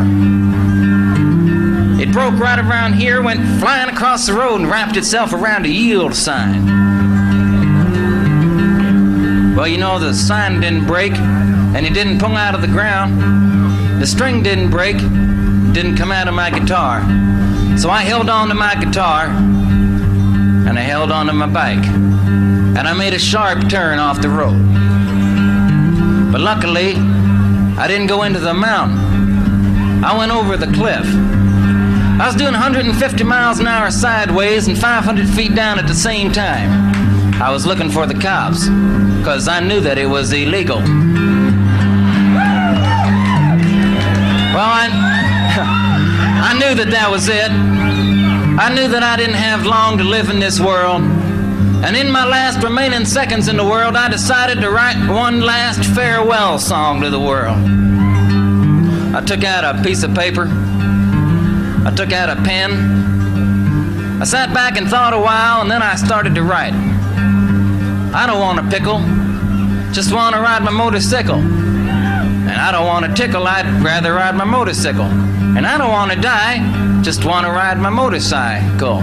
It broke right around here, went flying across the road and wrapped itself around a yield sign. Well, you know, the sign didn't break, and it didn't pull out of the ground. The string didn't break, didn't come out of my guitar. So I held on to my guitar, and I held on to my bike, and I made a sharp turn off the road. But luckily, I didn't go into the mountain. I went over the cliff. I was doing one hundred fifty miles an hour sideways and five hundred feet down at the same time. I was looking for the cops, because I knew that it was illegal. Well, I, I knew that that was it. I knew that I didn't have long to live in this world. And in my last remaining seconds in the world, I decided to write one last farewell song to the world. I took out a piece of paper. I took out a pen. I sat back and thought a while, and then I started to write. I don't want a pickle, just want to ride my motorcycle. And I don't want a tickle, I'd rather ride my motorcycle. And I don't want to die, just want to ride my motorcycle.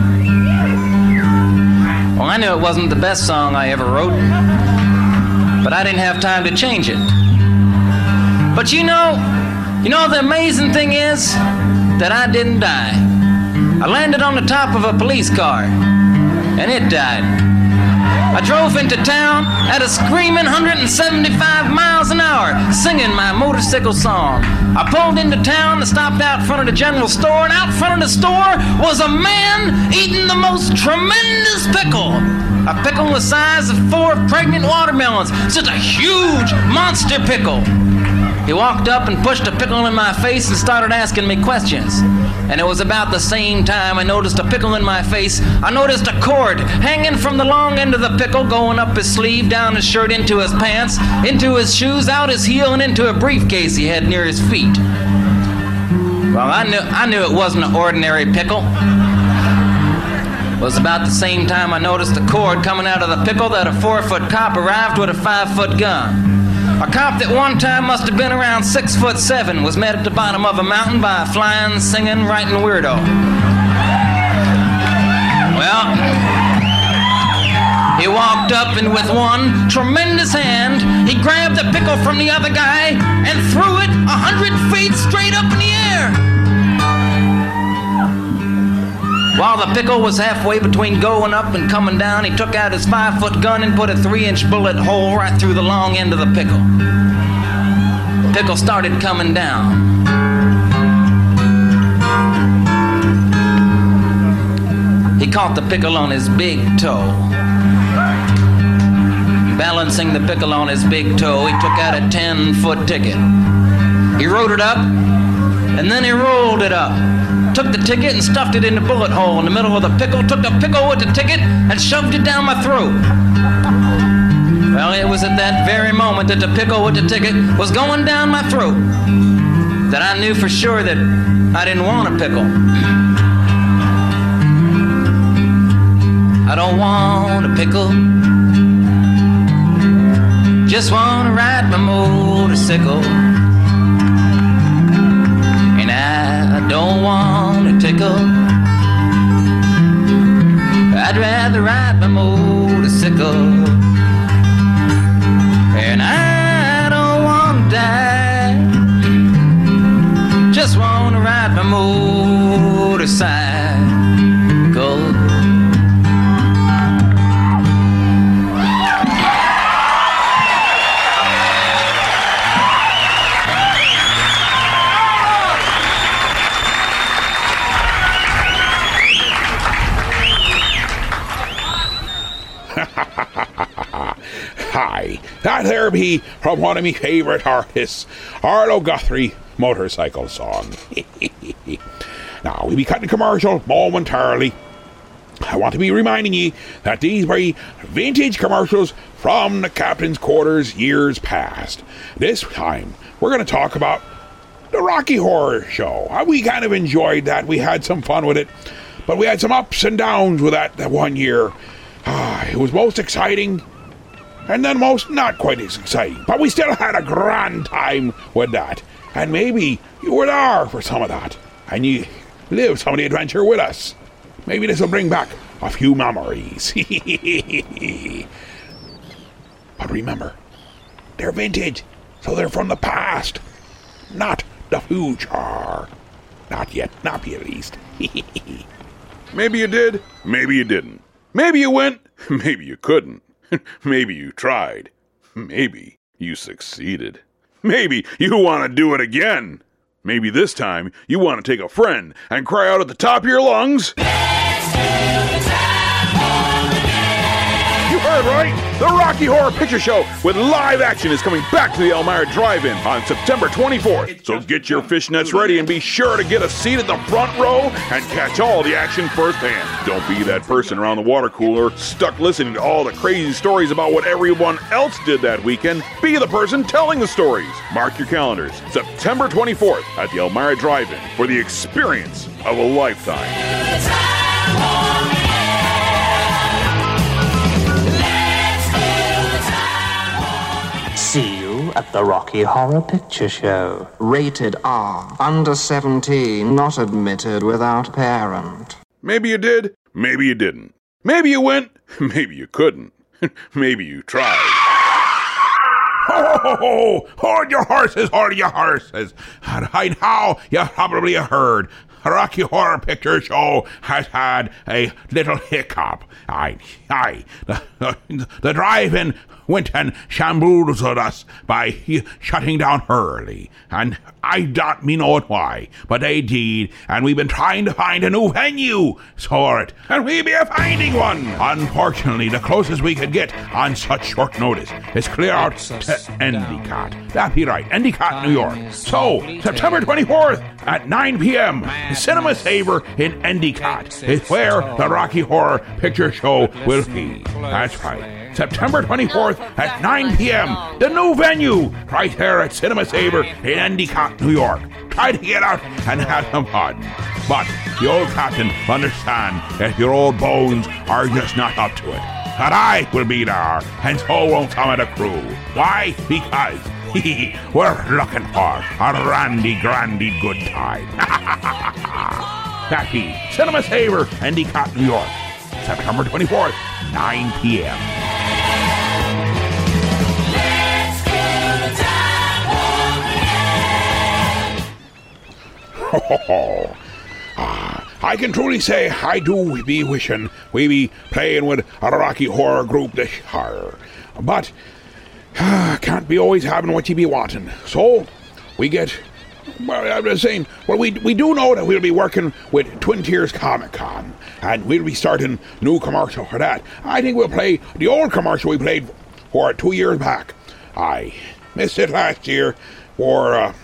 Well, I knew it wasn't the best song I ever wrote, but I didn't have time to change it. But you know, you know the amazing thing is that I didn't die. I landed on the top of a police car, and it died. I drove into town at a screaming one hundred seventy-five miles an hour, singing my motorcycle song. I pulled into town and stopped out front of the general store, and out front of the store was a man eating the most tremendous pickle. A pickle the size of four pregnant watermelons. Just a huge monster pickle. He walked up and pushed a pickle in my face and started asking me questions. And it was about the same time I noticed a pickle in my face. I noticed a cord hanging from the long end of the pickle, going up his sleeve, down his shirt, into his pants, into his shoes, out his heel, and into a briefcase he had near his feet. Well, I knew, I knew it wasn't an ordinary pickle. It was about the same time I noticed the cord coming out of the pickle that a four-foot cop arrived with a five-foot gun. A cop that one time must have been around six foot seven was met at the bottom of a mountain by a flying, singing, writing weirdo. Well, he walked up and with one tremendous hand, he grabbed the pickle from the other guy and threw it a hundred feet straight up in the air. While the pickle was halfway between going up and coming down, he took out his five-foot gun and put a three-inch bullet hole right through the long end of the pickle. The pickle started coming down. He caught the pickle on his big toe. Balancing the pickle on his big toe, he took out a ten-foot ticket. He wrote it up, and then he rolled it up. Took the ticket and stuffed it in the bullet hole in the middle of the pickle, took the pickle with the ticket and shoved it down my throat. Well, it was at that very moment that the pickle with the ticket was going down my throat that I knew for sure that I didn't want a pickle. I don't want a pickle, just want to ride my motorcycle. And I don't want a tickle, I'd rather ride my motorcycle. And I don't want to die, just want to ride my motorcycle. Hi, that there be from one of me favourite artists, Arlo Guthrie, Motorcycle Song. Now, we'll be cutting commercial momentarily. I want to be reminding ye that these be vintage commercials from the captain's quarters years past. This time, we're going to talk about the Rocky Horror Show. We kind of enjoyed that. We had some fun with it, but we had some ups and downs with that, that one year. Ah, it was most exciting, and then most not quite as exciting. But we still had a grand time with that. And maybe you were there for some of that, and you lived some of the adventure with us. Maybe this will bring back a few memories. But remember, they're vintage, so they're from the past, not the future. Not yet, not yet at least. Maybe you did, maybe you didn't. Maybe you went, maybe you couldn't. Maybe you tried. Maybe you succeeded. Maybe you want to do it again. Maybe this time you want to take a friend and cry out at the top of your lungs. You heard right. The Rocky Horror Picture Show with live action is coming back to the Elmira Drive-In on September twenty-fourth. So get your fishnets ready and be sure to get a seat at the front row and catch all the action firsthand. Don't be that person around the water cooler stuck listening to all the crazy stories about what everyone else did that weekend. Be the person telling the stories. Mark your calendars. September twenty-fourth at the Elmira Drive-In for the experience of a lifetime. See you at the Rocky Horror Picture Show. Rated R. Under seventeen, not admitted without parent. Maybe you did, maybe you didn't. Maybe you went, maybe you couldn't. Maybe you tried. Ho, ho, ho! Hold your horses, hold your horses. And right now, you probably heard, the Rocky Horror Picture Show has had a little hiccup. Aye, aye. The, the, the drive-in went and shambled us by shutting down early. And I don't me know why, but they did. And we've been trying to find a new venue for it. And we be finding one. Unfortunately, the closest we could get on such short notice is clear out to Endicott. That'd be right, Endicott, New York. So, September twenty-fourth at nine p.m., Cinema Saver in Endicott is where the Rocky Horror Picture Show will be. That's right. September twenty-fourth at nine p.m., the new venue, right there at Cinema Saver in Endicott, New York. Try to get out and have some fun. But the old captain understand that your old bones are just not up to it. But I will be there, and so won't some of the crew. Why? Because we're looking for a randy, grandy good time. That be Cinema Saver, Endicott, New York. September twenty-fourth, nine p.m. Oh, ah, I can truly say I do be wishing we be playing with a Rocky Horror group this year. But ah, can't be always having what you be wanting. So we get, well, I'm just saying, well, we we do know that we'll be working with Twin Tiers Comic Con, and we'll be starting new commercial for that. I think we'll play the old commercial we played for it two years back. I missed it last year for uh,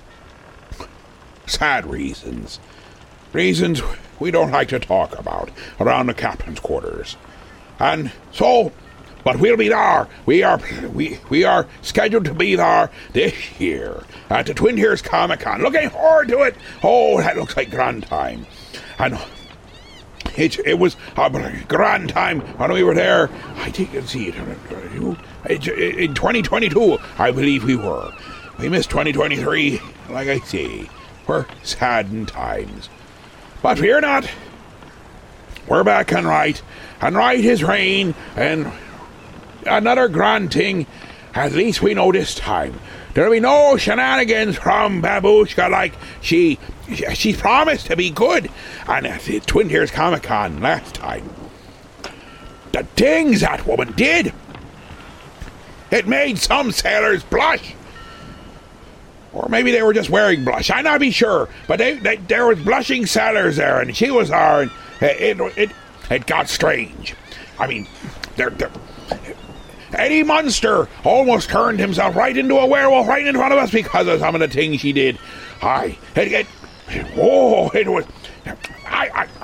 sad reasons. Reasons we don't like to talk about around the captain's quarters. And so, but we'll be there. We are we we are scheduled to be there this year at the Twin Tiers Comic Con. Looking forward to it. Oh, that looks like grand time. And it, it was a grand time when we were there. I think you can see it in twenty twenty-two, I believe we were. We missed twenty twenty-three, like I say. We're saddened times. But fear not. We're back and right. And right is rain. And another grand thing, at least we know this time. There'll be no shenanigans from Babushka like she, she promised to be good. And at the Twin Tiers Comic Con last time. The things that woman did. It made some sailors blush. Or maybe they were just wearing blush. I'm not be sure. But they, they, there was blushing sailors there, and she was there, and it, it, it, it got strange. I mean, they're, they're, Eddie Munster almost turned himself right into a werewolf right in front of us because of some of the things she did. I, it, it, oh, it was... I, I,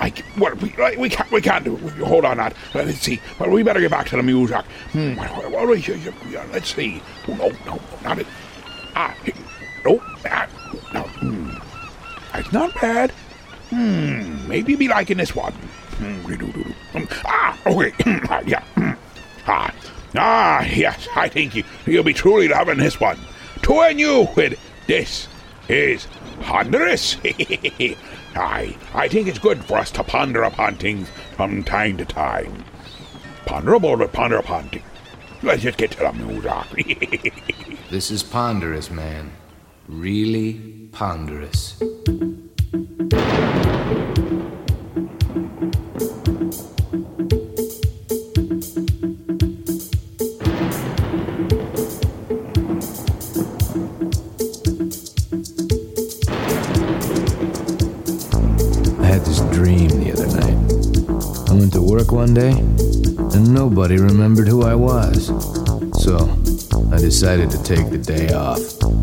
I, what, we, we can't, we can't do it. Hold on, Nat. Let's see. Well, we better get back to the music. Hmm, well, well, let's see. Oh, no, no, not it. Ah, no, ah, no. Hmm. It's not bad. Hmm, maybe be liking this one. Hmm. Ah, okay. Yeah. Ah, ah, yes, I think you, you'll be truly loving this one. To a new with This Is Ponderous. I, I think it's good for us to ponder upon things from time to time. Ponderable to ponder upon things. Let's just get to the music. This is ponderous, man. Really ponderous. Dream the other night. I went to work one day, and nobody remembered who I was. So, I decided to take the day off.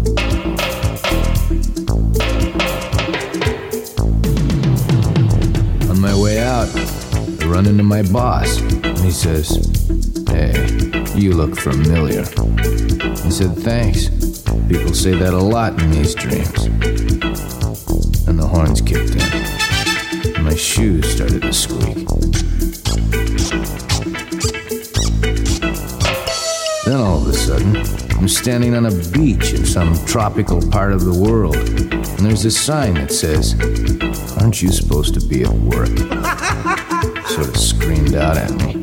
On my way out, I run into my boss, and he says, "Hey, you look familiar." I said, "Thanks. People say that a lot in these dreams." And the horns kicked in. My shoes started to squeak. Then all of a sudden, I'm standing on a beach in some tropical part of the world, and there's a sign that says, "Aren't you supposed to be at work?" Sort of screamed out at me.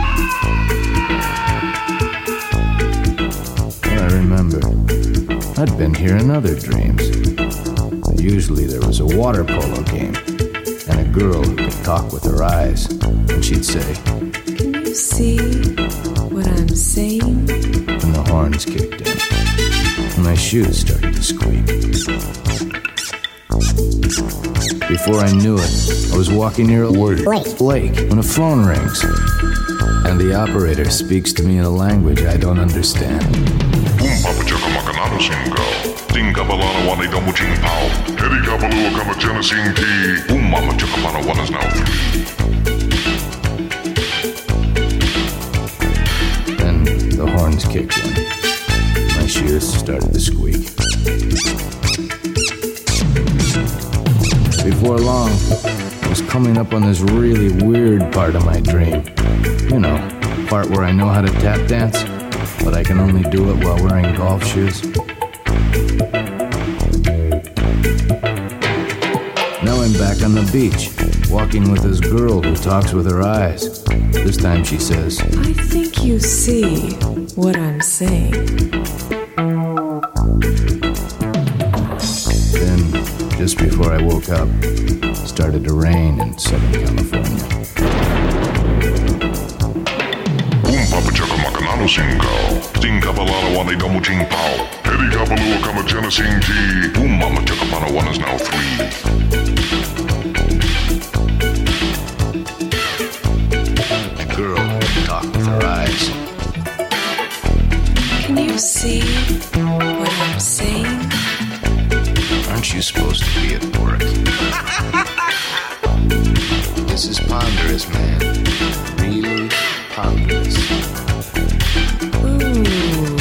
And I remembered, I'd been here in other dreams. Usually there was a water polo game, and a girl who could talk with her eyes, and she'd say, "Can you see what I'm saying?" And the horns kicked in, and my shoes started to squeak. Before I knew it, I was walking near a lake when a phone rings, and the operator speaks to me in a language I don't understand. Tinka balana one don't muching pow. Hedi kabalua kama Genesing tea. Um mama chakapana one is now three. Then the horns kicked in. My shoes started to squeak. Before long, I was coming up on this really weird part of my dream. You know, part where I know how to tap dance, but I can only do it while wearing golf shoes. Now I'm back on the beach, walking with this girl who talks with her eyes. This time she says, "I think you see what I'm saying." Then, just before I woke up, it started to rain in Southern California. Um papa chaka makanano singao. Tinka balana one don't muching pow. Hedi kabalua kama Genesing tea. Um mama chakapana one is now three. With her eyes. "Can you see what I'm saying?" Aren't you supposed to be at work? This is ponderous, man. Really ponderous. Ooh.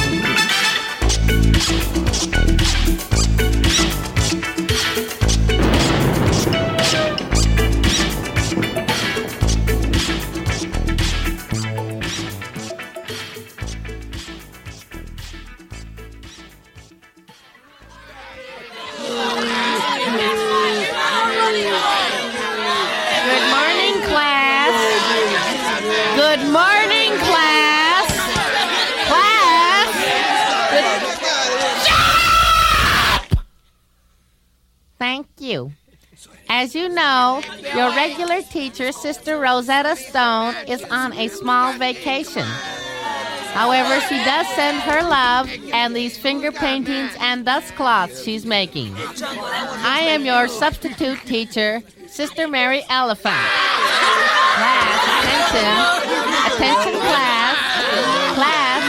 As you know, your regular teacher, Sister Rosetta Stone, is on a small vacation. However, she does send her love and these finger paintings and dust cloths she's making. I am your substitute teacher, Sister Mary Elephant. Class, attention. Attention, class. Class.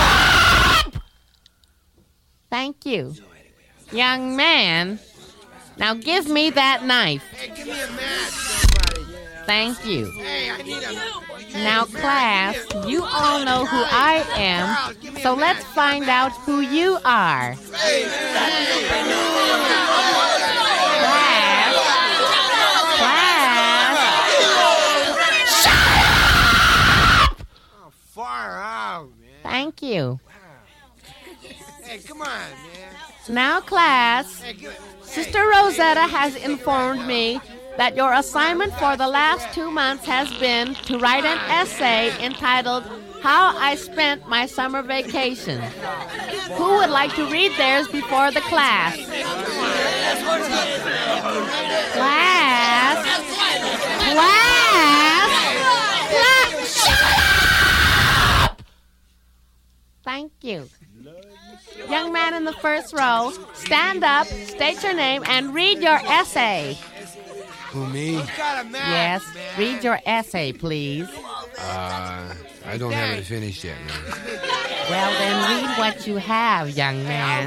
Shut up! Thank you. Young man, Now give me that knife. Hey, give me a match, somebody. Thank you. Hey, I need a... Now, class, you all know who I am, so let's find out who you are. Hey, Class. Class. Oh, far out, man. Thank you. Hey, come on, man. Now, class, Hey, give it... Sister Rosetta has informed me that your assignment for the last two months has been to write an essay entitled How I Spent My Summer Vacation. Who would like to read theirs before the class? Class? Class? Class? Shut up! Thank you. Young man in the first row, stand up, state your name, and read your essay. Who, me? Yes, read your essay, please. Uh, I don't have it finished yet, man. Well, then read what you have, young man.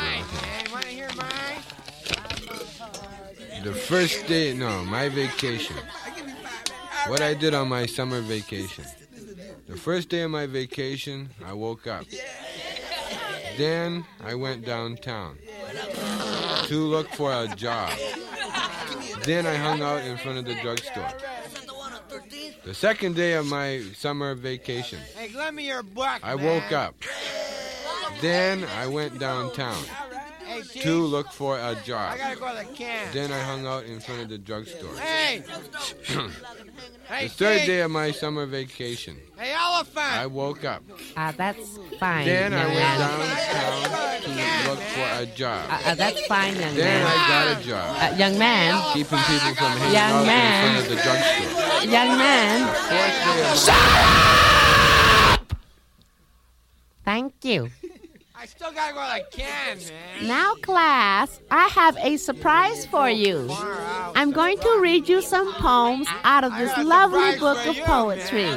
The first day, no, my vacation. What I did on my summer vacation. The first day of my vacation, I woke up. Then I went downtown to look for a job. Then I hung out in front of the drugstore. The second day of my summer vacation, Hey, lend me your buck, I man. woke up. Then I went downtown Hey, Keith, to look for a job. I gotta go to the can. Then I hung out in front of the drugstore. Hey! Hey, The third Keith. day of my summer vacation, Hey, elephant! I woke up. Uh, that's fine. Then I young went man. downtown to look for a job. Uh, uh, that's fine, young Then man. I got a job. Uh, young man. Keeping people from hanging Young out man. in front of the drugstore. Young man. Fourth day of Thank you. I still gotta go to the can, man. Now, class, I have a surprise for you. I'm going to read you some poems out of this lovely book of poetry.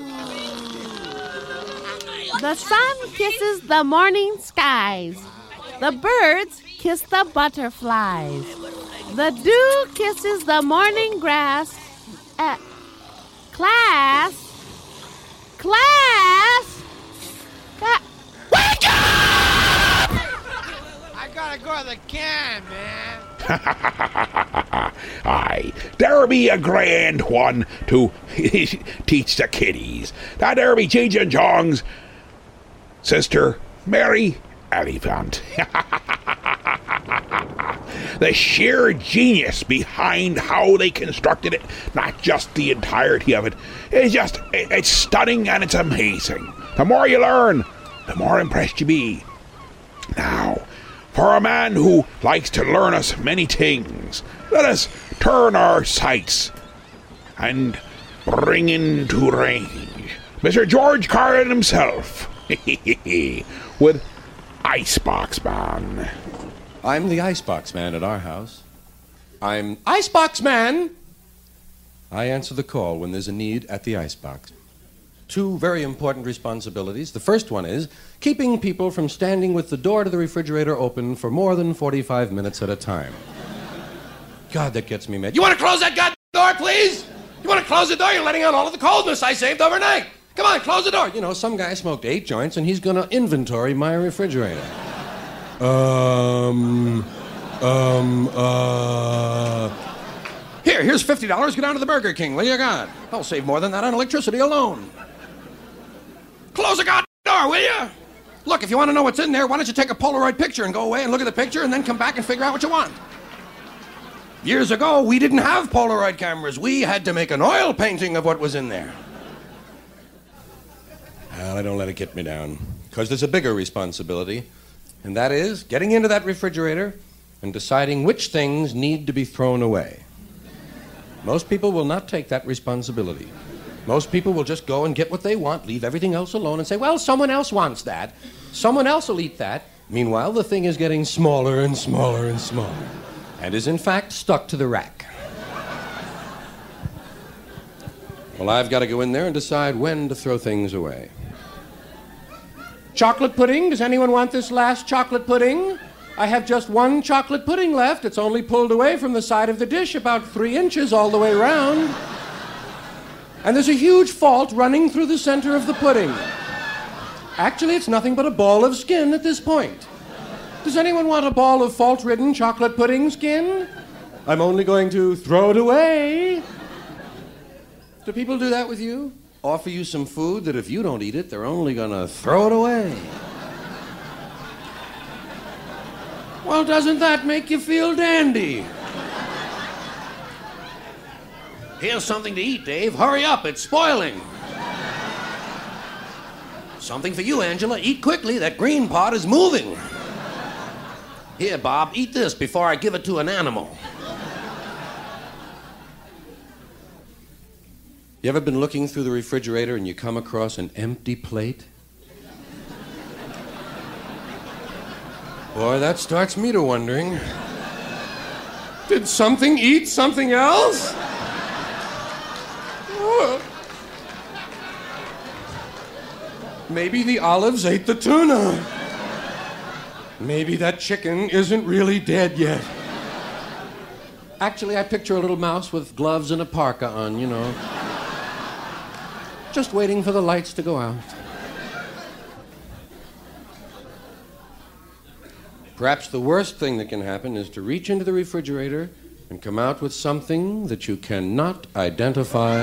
The sun kisses the morning skies. The birds kiss the butterflies. The dew kisses the morning grass. Uh, class? Class? Cla- Wake up! I gotta go to the can, man. Aye, there be a grand one to teach the kiddies. That there be Cheech and Chong's sister, Mary Elephant. The sheer genius behind how they constructed it, not just the entirety of it, is just, it, it's stunning and it's amazing. The more you learn, the more impressed you be. Now, for a man who likes to learn us many things, let us turn our sights and bring into range Mister George Carlin himself, with Icebox Man. I'm the Icebox Man at our house. I'm Icebox Man! I answer the call when there's a need at the Icebox. Two very important responsibilities. The first one is keeping people from standing with the door to the refrigerator open for more than forty-five minutes at a time. God, that gets me mad. You want to close that goddamn door, please? You want to close the door? You're letting out all of the coldness I saved overnight. Come on, close the door. You know, some guy smoked eight joints and he's going to inventory my refrigerator. Um, um, uh... Here, here's fifty dollars. Go down to the Burger King. What do you got? I'll save more than that on electricity alone. Close the goddamn door, will you? Look, if you want to know what's in there, why don't you take a Polaroid picture and go away and look at the picture and then come back and figure out what you want? Years ago, we didn't have Polaroid cameras. We had to make an oil painting of what was in there. Well, I don't let it get me down, because there's a bigger responsibility, and that is getting into that refrigerator and deciding which things need to be thrown away. Most people will not take that responsibility. Most people will just go and get what they want, leave everything else alone, and say, well, someone else wants that. Someone else will eat that. Meanwhile, the thing is getting smaller and smaller and smaller, and is in fact stuck to the rack. Well, I've got to go in there and decide when to throw things away. Chocolate pudding? Does anyone want this last chocolate pudding? I have just one chocolate pudding left. It's only pulled away from the side of the dish about three inches all the way round. And there's a huge fault running through the center of the pudding. Actually, it's nothing but a ball of skin at this point. Does anyone want a ball of fault-ridden chocolate pudding skin? I'm only going to throw it away. Do people do that with you? Offer you some food that if you don't eat it, they're only going to throw it away. Well, doesn't that make you feel dandy? Here's something to eat, Dave. Hurry up, it's spoiling. Something for you, Angela. Eat quickly, that green pot is moving. Here, Bob, eat this before I give it to an animal. You ever been looking through the refrigerator and you come across an empty plate? Boy, that starts me to wondering. Did something eat something else? Oh. Maybe the olives ate the tuna. Maybe that chicken isn't really dead yet. Actually, I picture a little mouse with gloves and a parka on, you know. Just waiting for the lights to go out. Perhaps the worst thing that can happen is to reach into the refrigerator and come out with something that you cannot identify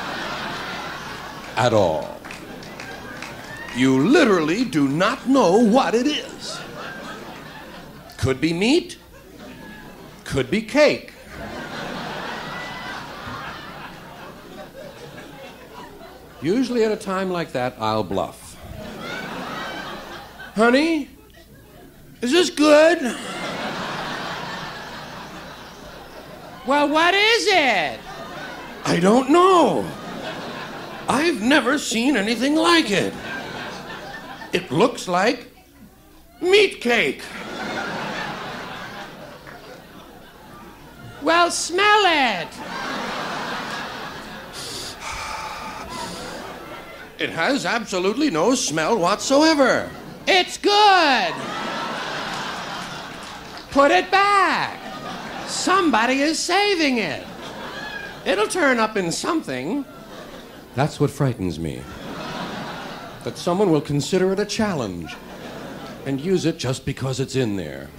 at all. You literally do not know what it is. Could be meat, could be cake. Usually at a time like that, I'll bluff. Honey, is this good? Well, what is it? I don't know. I've never seen anything like it. It looks like meat cake. Well, smell it. It has absolutely no smell whatsoever. It's good. Put it back. Somebody is saving it. It'll turn up in something. That's what frightens me. That someone will consider it a challenge and use it just because it's in there.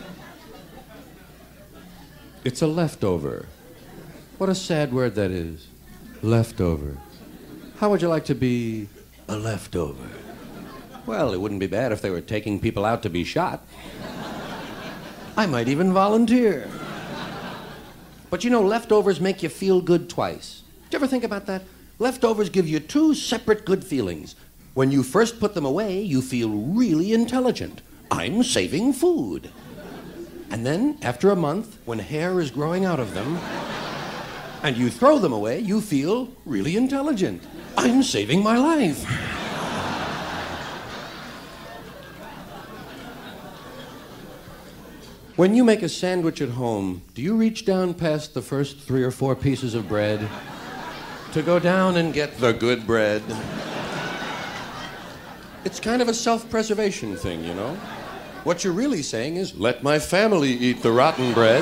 It's a leftover. What a sad word that is. Leftover. How would you like to be a leftover? Well, it wouldn't be bad if they were taking people out to be shot. I might even volunteer. But you know, leftovers make you feel good twice. Did you ever think about that? Leftovers give you two separate good feelings. When you first put them away, you feel really intelligent. I'm saving food. And then, after a month, when hair is growing out of them, and you throw them away, you feel really intelligent. I'm saving my life. When you make a sandwich at home, do you reach down past the first three or four pieces of bread to go down and get the good bread? It's kind of a self-preservation thing, you know? What you're really saying is, let my family eat the rotten bread.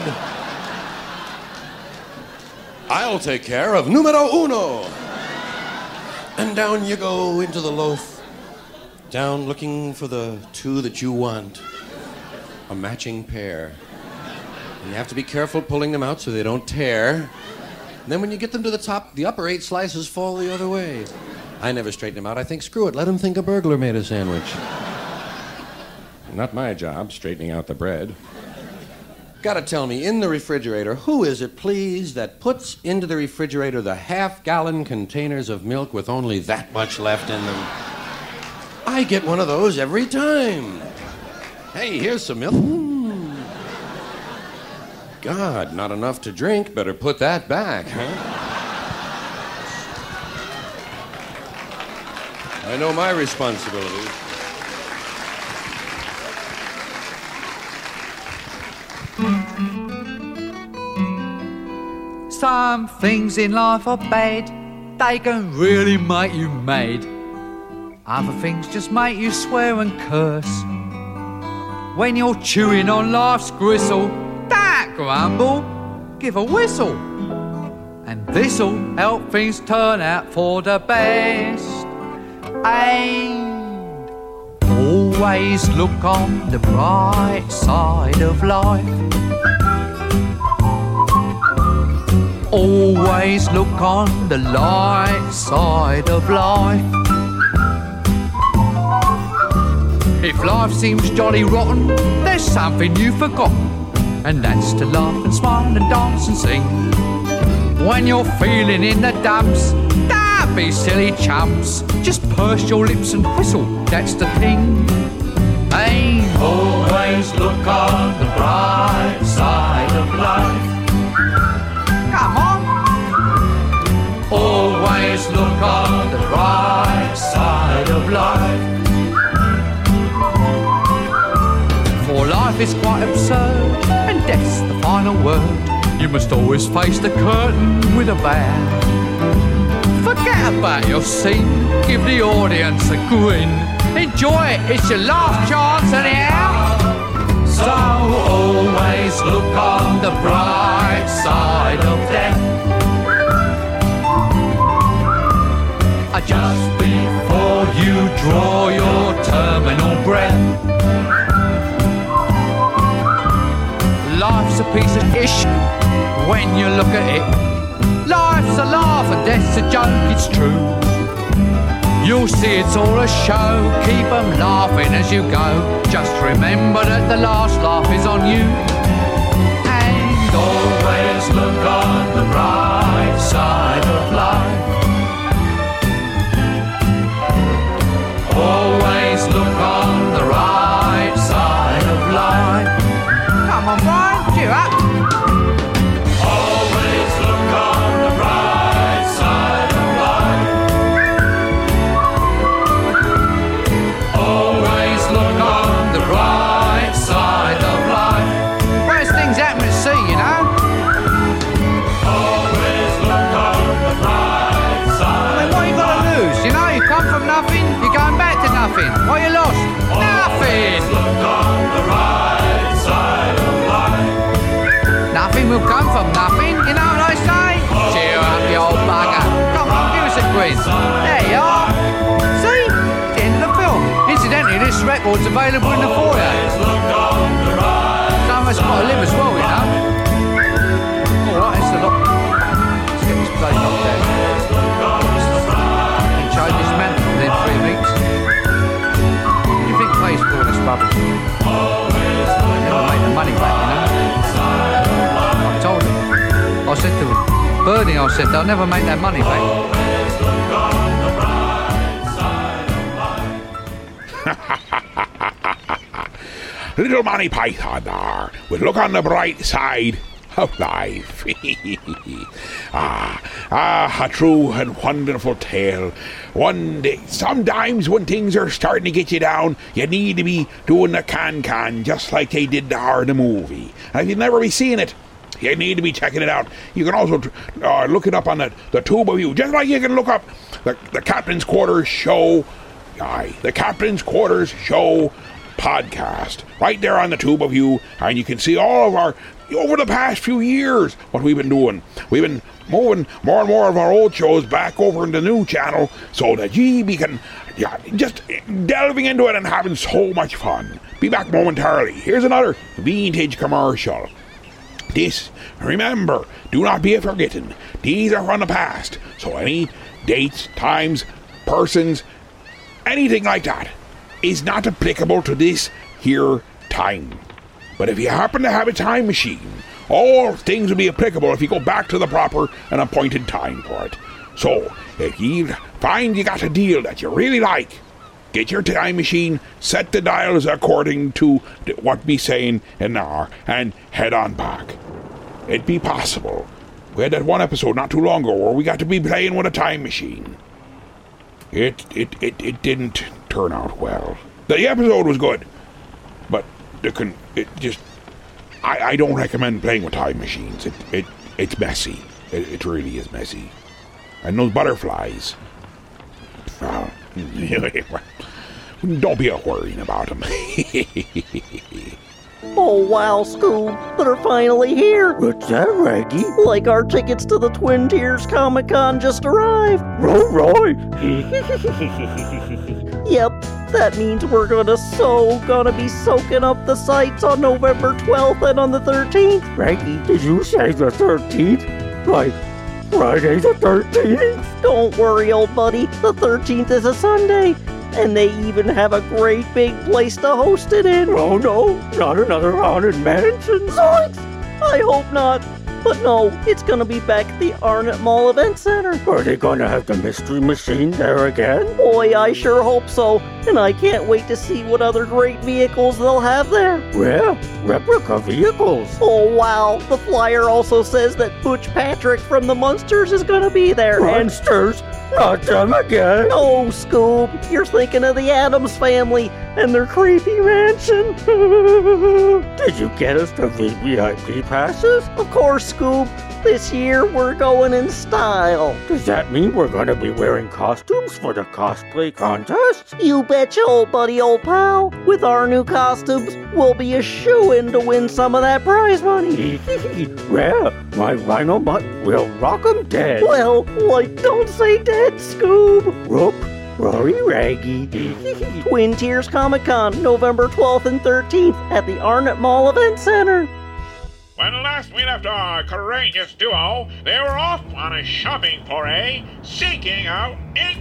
I'll take care of numero uno. And down you go into the loaf, down looking for the two that you want, a matching pair. And you have to be careful pulling them out so they don't tear. And then when you get them to the top, the upper eight slices fall the other way. I never straighten them out. I think, screw it, let them think a burglar made a sandwich. Not my job, straightening out the bread. Gotta tell me, in the refrigerator, who is it, please, that puts into the refrigerator the half-gallon containers of milk with only that much left in them? I get one of those every time. Hey, here's some milk. Mm. God, not enough to drink. Better put that back, huh? I know my responsibilities. Some things in life are bad. They can really make you mad. Other things just make you swear and curse. When you're chewing on life's gristle, don't grumble, give a whistle. And this'll help things turn out for the best. And always look on the bright side of life. Always look on the light side of life. If life seems jolly rotten, there's something you've forgotten, and that's to laugh and smile and dance and sing. When you're feeling in the dumps, don't be silly chumps. Just purse your lips and whistle, that's the thing. Hey, always look on the bright side of life. Come on. Always look on the bright side of life. For life is quite absurd, and death's the final word. You must always face the curtain with a bow. Forget about your scene, give the audience a grin. Enjoy it, it's your last chance anyhow. So always look on the bright side of death. Just before you draw your terminal breath. Life's a piece of ish when you look at it. Life's a laugh and death's a joke, it's true. You'll see it's all a show, keep 'em laughing as you go. Just remember that the last laugh is on you. And always look on the bright side of life. Always look on the right side of life. Come on, Brian, cheer up. Always look on the right side of life. Always look on the right side of life. Worst things happen at sea, you know. Always look on the right side. I mean, what you got to lose? You know, you come from nothing, you're going back to nothing. What you lost? Nothing. Look on the right side of life. Nothing will come from nothing, you know what I say? Cheer up, you old bugger. Come on, give us a quiz. There you are. See? It's the end of the film. Incidentally, this record's available in the foyer. Some of us got to live as well, you know. Alright, it's a lot. Let's get this place locked down. And change this man within three weeks. You think plays for this rubbish? Never make the money back, you know. I told him. I said to him, Bernie, I said, they'll never make that money back. Little Monty Python there, with look on the bright side of life. ah, ah, a true and wonderful tale. One day, sometimes when things are starting to get you down, you need to be doing the can-can, just like they did the, the movie. And if you've never be seeing it, you need to be checking it out. You can also uh, look it up on the, the Tube of You, just like you can look up the, the Captain's Quarters Show, aye, the Captain's Quarters Show podcast, right there on the Tube of You, and you can see all of our, over the past few years, what we've been doing. We've been moving more and more of our old shows back over into the new channel, so that ye be can, yeah, just delving into it and having so much fun. Be back momentarily. Here's another vintage commercial. This, remember, do not be forgetting, these are from the past, so any dates, times, persons, anything like that is not applicable to this here time. But if you happen to have a time machine, all things will be applicable if you go back to the proper and appointed time for it. So, if you find you got a deal that you really like, get your time machine, set the dials according to what be saying in there, and head on back. It be possible. We had that one episode not too long ago where we got to be playing with a time machine. It it, it, it didn't turn out well. The episode was good, but the con- it just I, I don't recommend playing with time machines. It it it's messy. It, it really is messy. And those butterflies. Well, don't be a worrying about him. Oh, wow, Scoob, they're finally here. What's that, Raggy? Like our tickets to the Twin Tiers Comic-Con just arrived. Right, right. Yep, that means we're gonna so gonna be soaking up the sights on November twelfth and on the thirteenth. Raggy, did you say the thirteenth? Like, Friday the thirteenth? Don't worry, old buddy. The thirteenth is a Sunday. And they even have a great big place to host it in. Oh no, not another haunted mansion. Zoinks! I hope not. But no, it's gonna be back at the Arnott Mall Event Center. Are they gonna have the Mystery Machine there again? Boy, I sure hope so. And I can't wait to see what other great vehicles they'll have there. Yeah, replica vehicles. Oh wow, the flyer also says that Butch Patrick from the Munsters is gonna be there. Munsters? Not them again. Oh, Scoob, you're thinking of the Addams Family and their creepy mansion. Did you get us the V V I P passes? Of course, Scoob. This year, we're going in style. Does that mean we're going to be wearing costumes for the cosplay contest? You betcha, old buddy, old pal. With our new costumes, we'll be a shoo-in to win some of that prize money. Well, my rhino mutt will rock 'em dead. Well, like, don't say dead, Scoob. Roop, Rory Raggy. Twin Tiers Comic-Con, November twelfth and thirteenth at the Arnott Mall Event Center. When last we left our courageous duo, they were off on a shopping foray, seeking out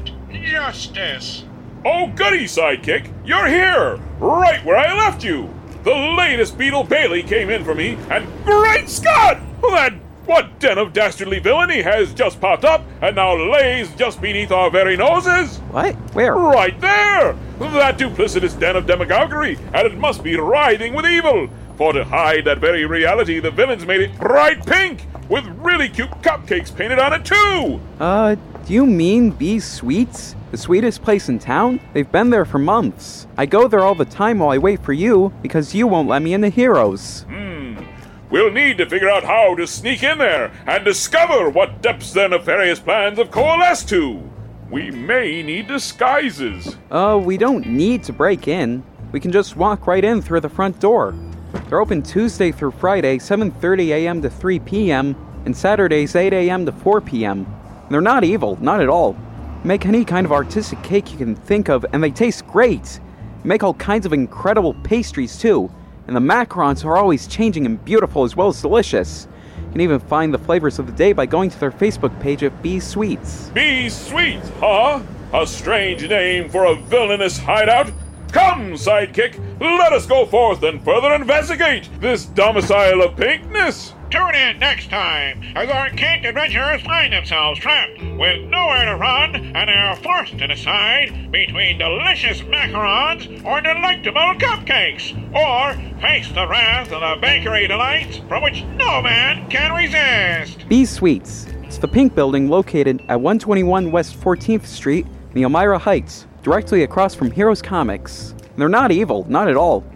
injustice. Oh, goody, Sidekick! You're here! Right where I left you! The latest Beetle Bailey came in for me, and great Scott! That what den of dastardly villainy has just popped up, and now lays just beneath our very noses? What? Where? Right there! That duplicitous den of demagoguery, and it must be writhing with evil! For to hide that very reality, the villains made it bright pink, with really cute cupcakes painted on it too! Uh, do you mean B Sweets? The sweetest place in town? They've been there for months. I go there all the time while I wait for you, because you won't let me in the Heroes. Hmm. We'll need to figure out how to sneak in there, and discover what depths their nefarious plans have coalesced to. We may need disguises. Uh, we don't need to break in. We can just walk right in through the front door. They're open Tuesday through Friday, seven thirty a.m. to three p.m., and Saturdays, eight a.m. to four p.m. They're not evil, not at all. Make any kind of artistic cake you can think of, and they taste great. Make all kinds of incredible pastries, too. And the macarons are always changing and beautiful as well as delicious. You can even find the flavors of the day by going to their Facebook page at B Sweets. B Sweets, huh? A strange name for a villainous hideout? Come, Sidekick, let us go forth and further investigate this domicile of pinkness. Tune in next time as our cake adventurers find themselves trapped with nowhere to run and are forced to decide between delicious macarons or delectable cupcakes, or face the wrath of the bakery delights from which no man can resist. B Sweets. It's the pink building located at one twenty-one West fourteenth Street in the Elmira Heights, directly across from Heroes Comics. And they're not evil, not at all.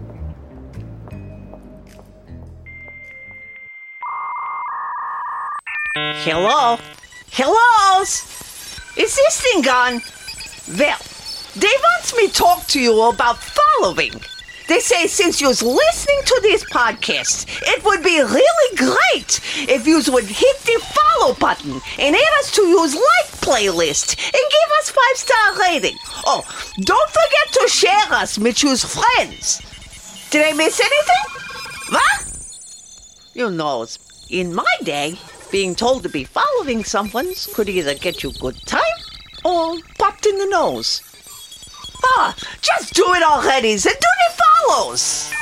Hello? Hellos? Is this thing on? Well, they want me to talk to you about following. They say since you're listening to this podcast, it would be really great if you would hit the follow button and add us to your like playlist and give us five-star rating. Oh, don't forget to share us with your friends. Did I miss anything? What? You know, in my day, being told to be following someone could either get you good time or popped in the nose. Ah, just do it already and do the follows.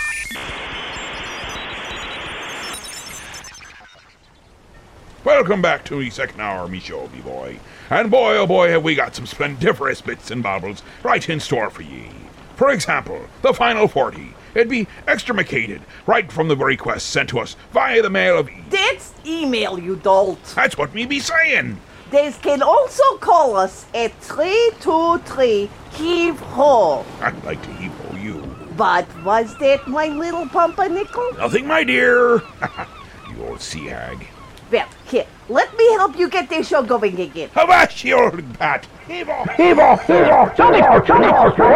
Welcome back to the second hour of me show, me boy. And boy, oh boy, have we got some splendiferous bits and baubles right in store for ye. For example, the Final forty. It'd be extremicated right from the request sent to us via the mail of... E- That's email, you dolt. That's what me be saying. They can also call us at three two three heave-ho. I'd like to heave-ho you. But was that my little pumpernickel? Nothing, my dear. You old sea hag. Well, here, let me help you get this show going again. How about you, old bat? Heave off! Heave off! Heave off! Johnny! Johnny!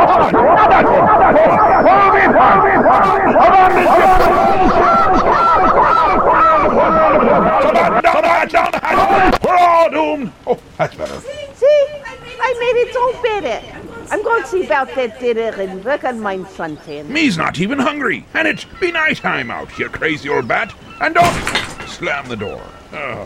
We're all doomed! Oh, that's better. See? I made it so better. I'm going to see about that dinner and work on my suntan. Me's not even hungry, and it's be night time out here, crazy old bat. And don't slam the door. Oh.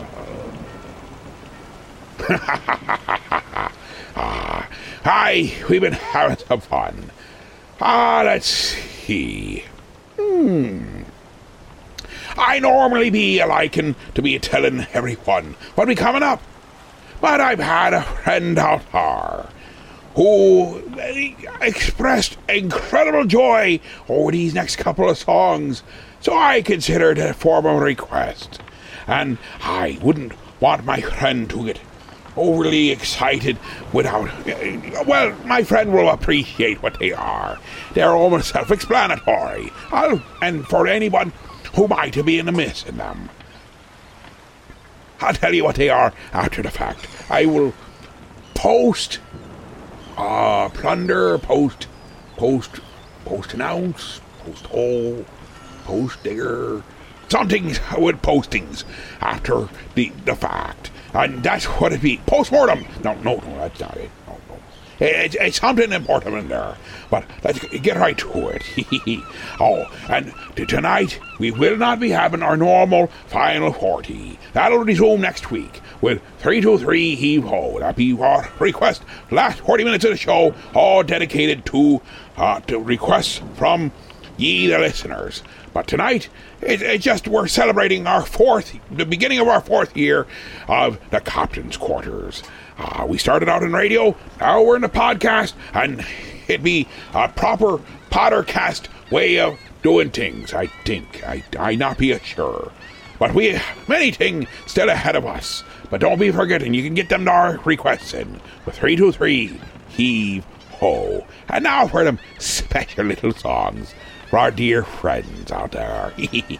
ah, hi, we've been having some fun. Ah, let's see. Hmm. I normally be a liking to be telling everyone what be coming up, but I've had a friend out there who expressed incredible joy over these next couple of songs, so I considered it a formal request. And I wouldn't want my friend to get overly excited without... Well, my friend will appreciate what they are. They're almost self-explanatory. I'll, and for anyone who might be in the missing them, I'll tell you what they are after the fact. I will post... Uh, plunder, post, post, post announce, post hole, post digger, something with postings after the, the fact. And that's what it be. Postmortem. No, no, no, that's not it. No, no. It's, it's something important in there. But let's get right to it. Oh, and t- tonight we will not be having our normal Final forty. That'll resume next week with three two three Heave Ho. That'll be our request. Last forty minutes of the show, all dedicated to, uh, to requests from ye, the listeners. But tonight, it, it just we're celebrating our fourth, the beginning of our fourth year of the Captain's Quarters. Uh, we started out in radio, now we're in the podcast, and it'd be a proper Pottercast way of doing things, I think. I, I not be sure. But we have many things still ahead of us. But don't be forgetting, you can get them our requests in with three two three Heave Ho. And now for them special little songs for our dear friends out there. Fish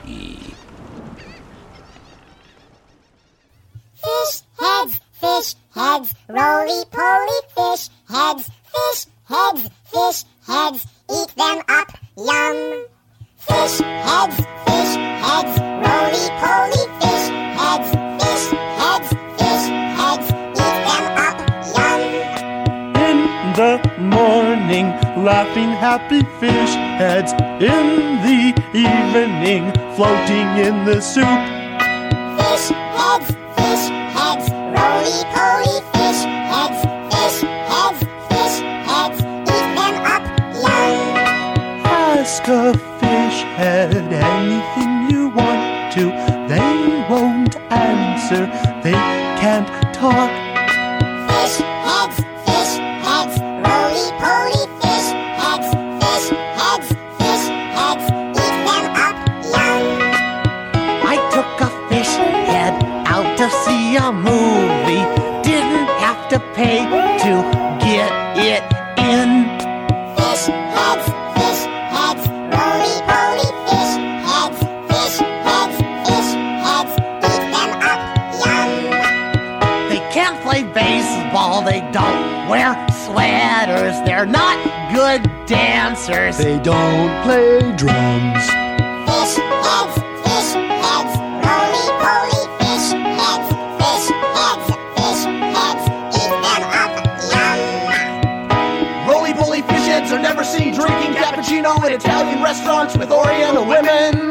heads, fish heads, roly-poly fish heads, fish heads, fish heads, eat them up, yum. Fish heads, fish heads, roly-poly fish heads, fish heads, fish heads, eat them up, yum. In the morning, laughing happy fish heads. In the evening, floating in the soup. Fish heads, fish heads, roly-poly fish heads, fish heads, fish heads, eat them up, yum. Ask a fish head anything you want to. They won't answer, they can't talk. Fish heads, fish heads, roly-poly fish heads, fish heads, fish heads, eat them up, yum. I took a fish head out to see a movie. Didn't have to pay to get it in. Fish heads, fish heads, roly-poly fish heads, fish heads, fish heads, eat them up, yum. They can't play baseball, they don't wear sweaters, they're not good dancers. They don't play drums. Fish heads, fish heads, roly-poly fish heads, fish heads, fish heads, eat them up, yum. Roly-poly fish heads are never seen drinking cappuccino in Italian restaurants with Oriental women.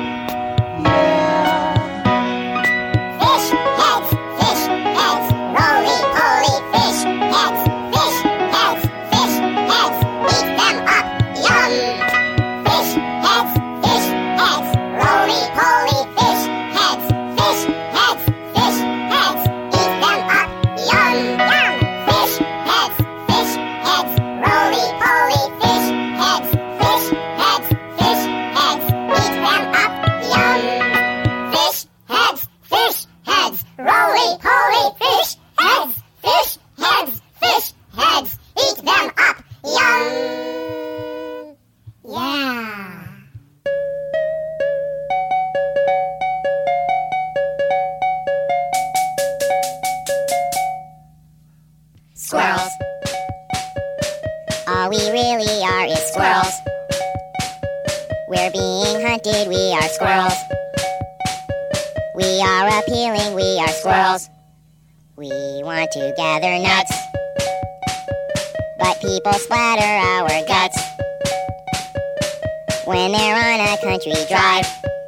Fish heads, fish heads, roly-poly fish heads, fish heads, fish heads, eat them up, yum. Fish heads, fish heads, roly-poly fish heads, fish heads, fish heads, eat them up, yum, yum. Fish heads, fish heads, roly-poly fish heads, fish heads, fish heads, eat them up, We're being hunted, we are squirrels. We are appealing, we are squirrels. We want to gather nuts, but people splatter our guts when they're on a country drive.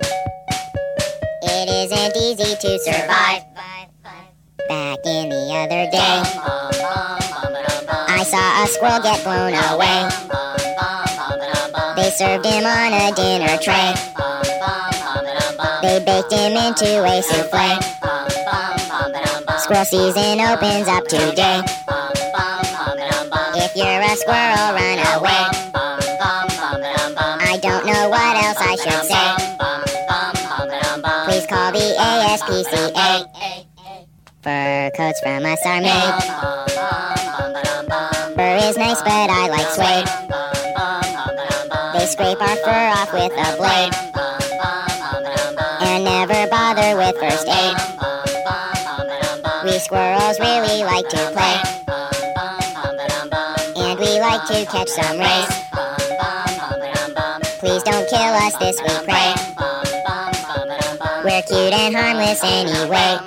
It isn't easy to survive. Back in the other day, I saw a squirrel get blown away. They served him on a dinner tray. They baked him into a souffle. Squirrel season opens up today. If you're a squirrel, run away. I don't know what else I should say. Please call the A S P C A. Fur coats from us are made. Fur is nice, but I like suede. They scrape our fur off with a blade and never bother with first aid. We squirrels really like to play, and we like to catch some rays. Please don't kill us, this we pray. We're cute and harmless anyway.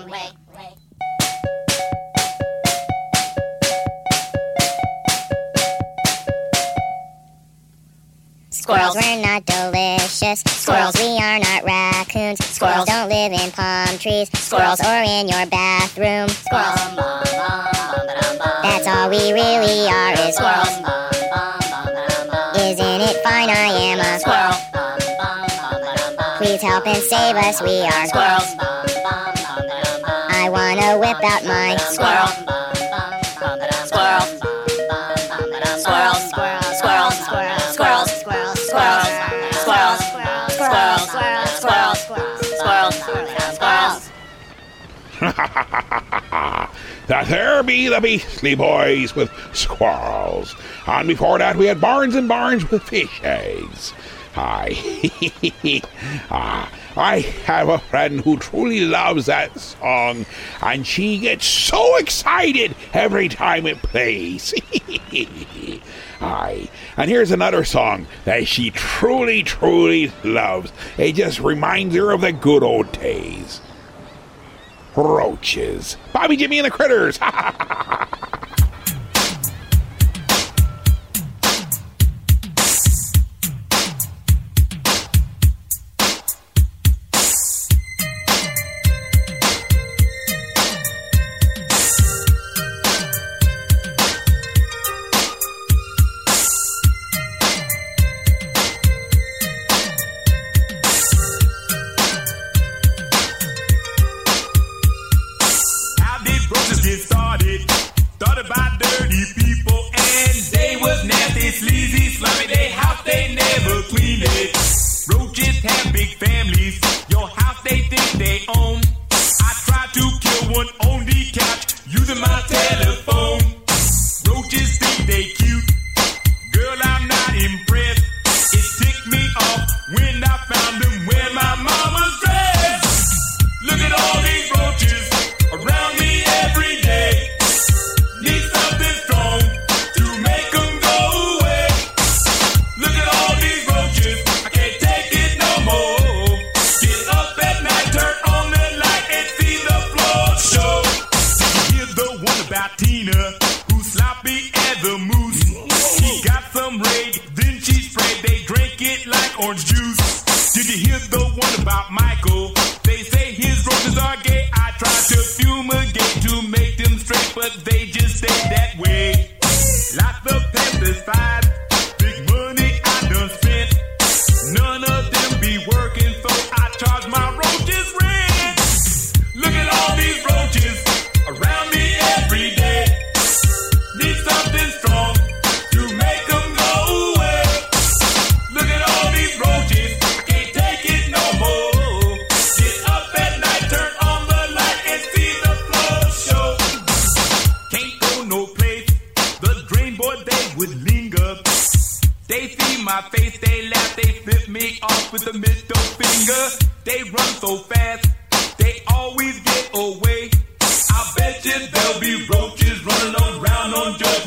Squirrels, we're not delicious. Squirrels, we are not raccoons. Squirrels don't live in palm trees. Squirrels, or in your bathroom. Squirrels. That's all we really are is squirrels. Isn't it fine? I am a squirrel. Please help and save us, we are squirrels. I wanna whip out my squirrel. Squirrel. Squirrel. Squirrel. Squirrel. Squirrel. Squirrel. Squirrels, squirrels, squirrels, squirrels, squirrels, squirrels, squirrels. That there be the Beastly Boys with squirrels. And before that we had Barnes and Barnes with fish eggs. Aye. ah, I have a friend who truly loves that song, and she gets so excited every time it plays. Aye. And here's another song that she truly, truly loves. It just reminds her of the good old days. Roaches. Bobby, Jimmy, and the Critters.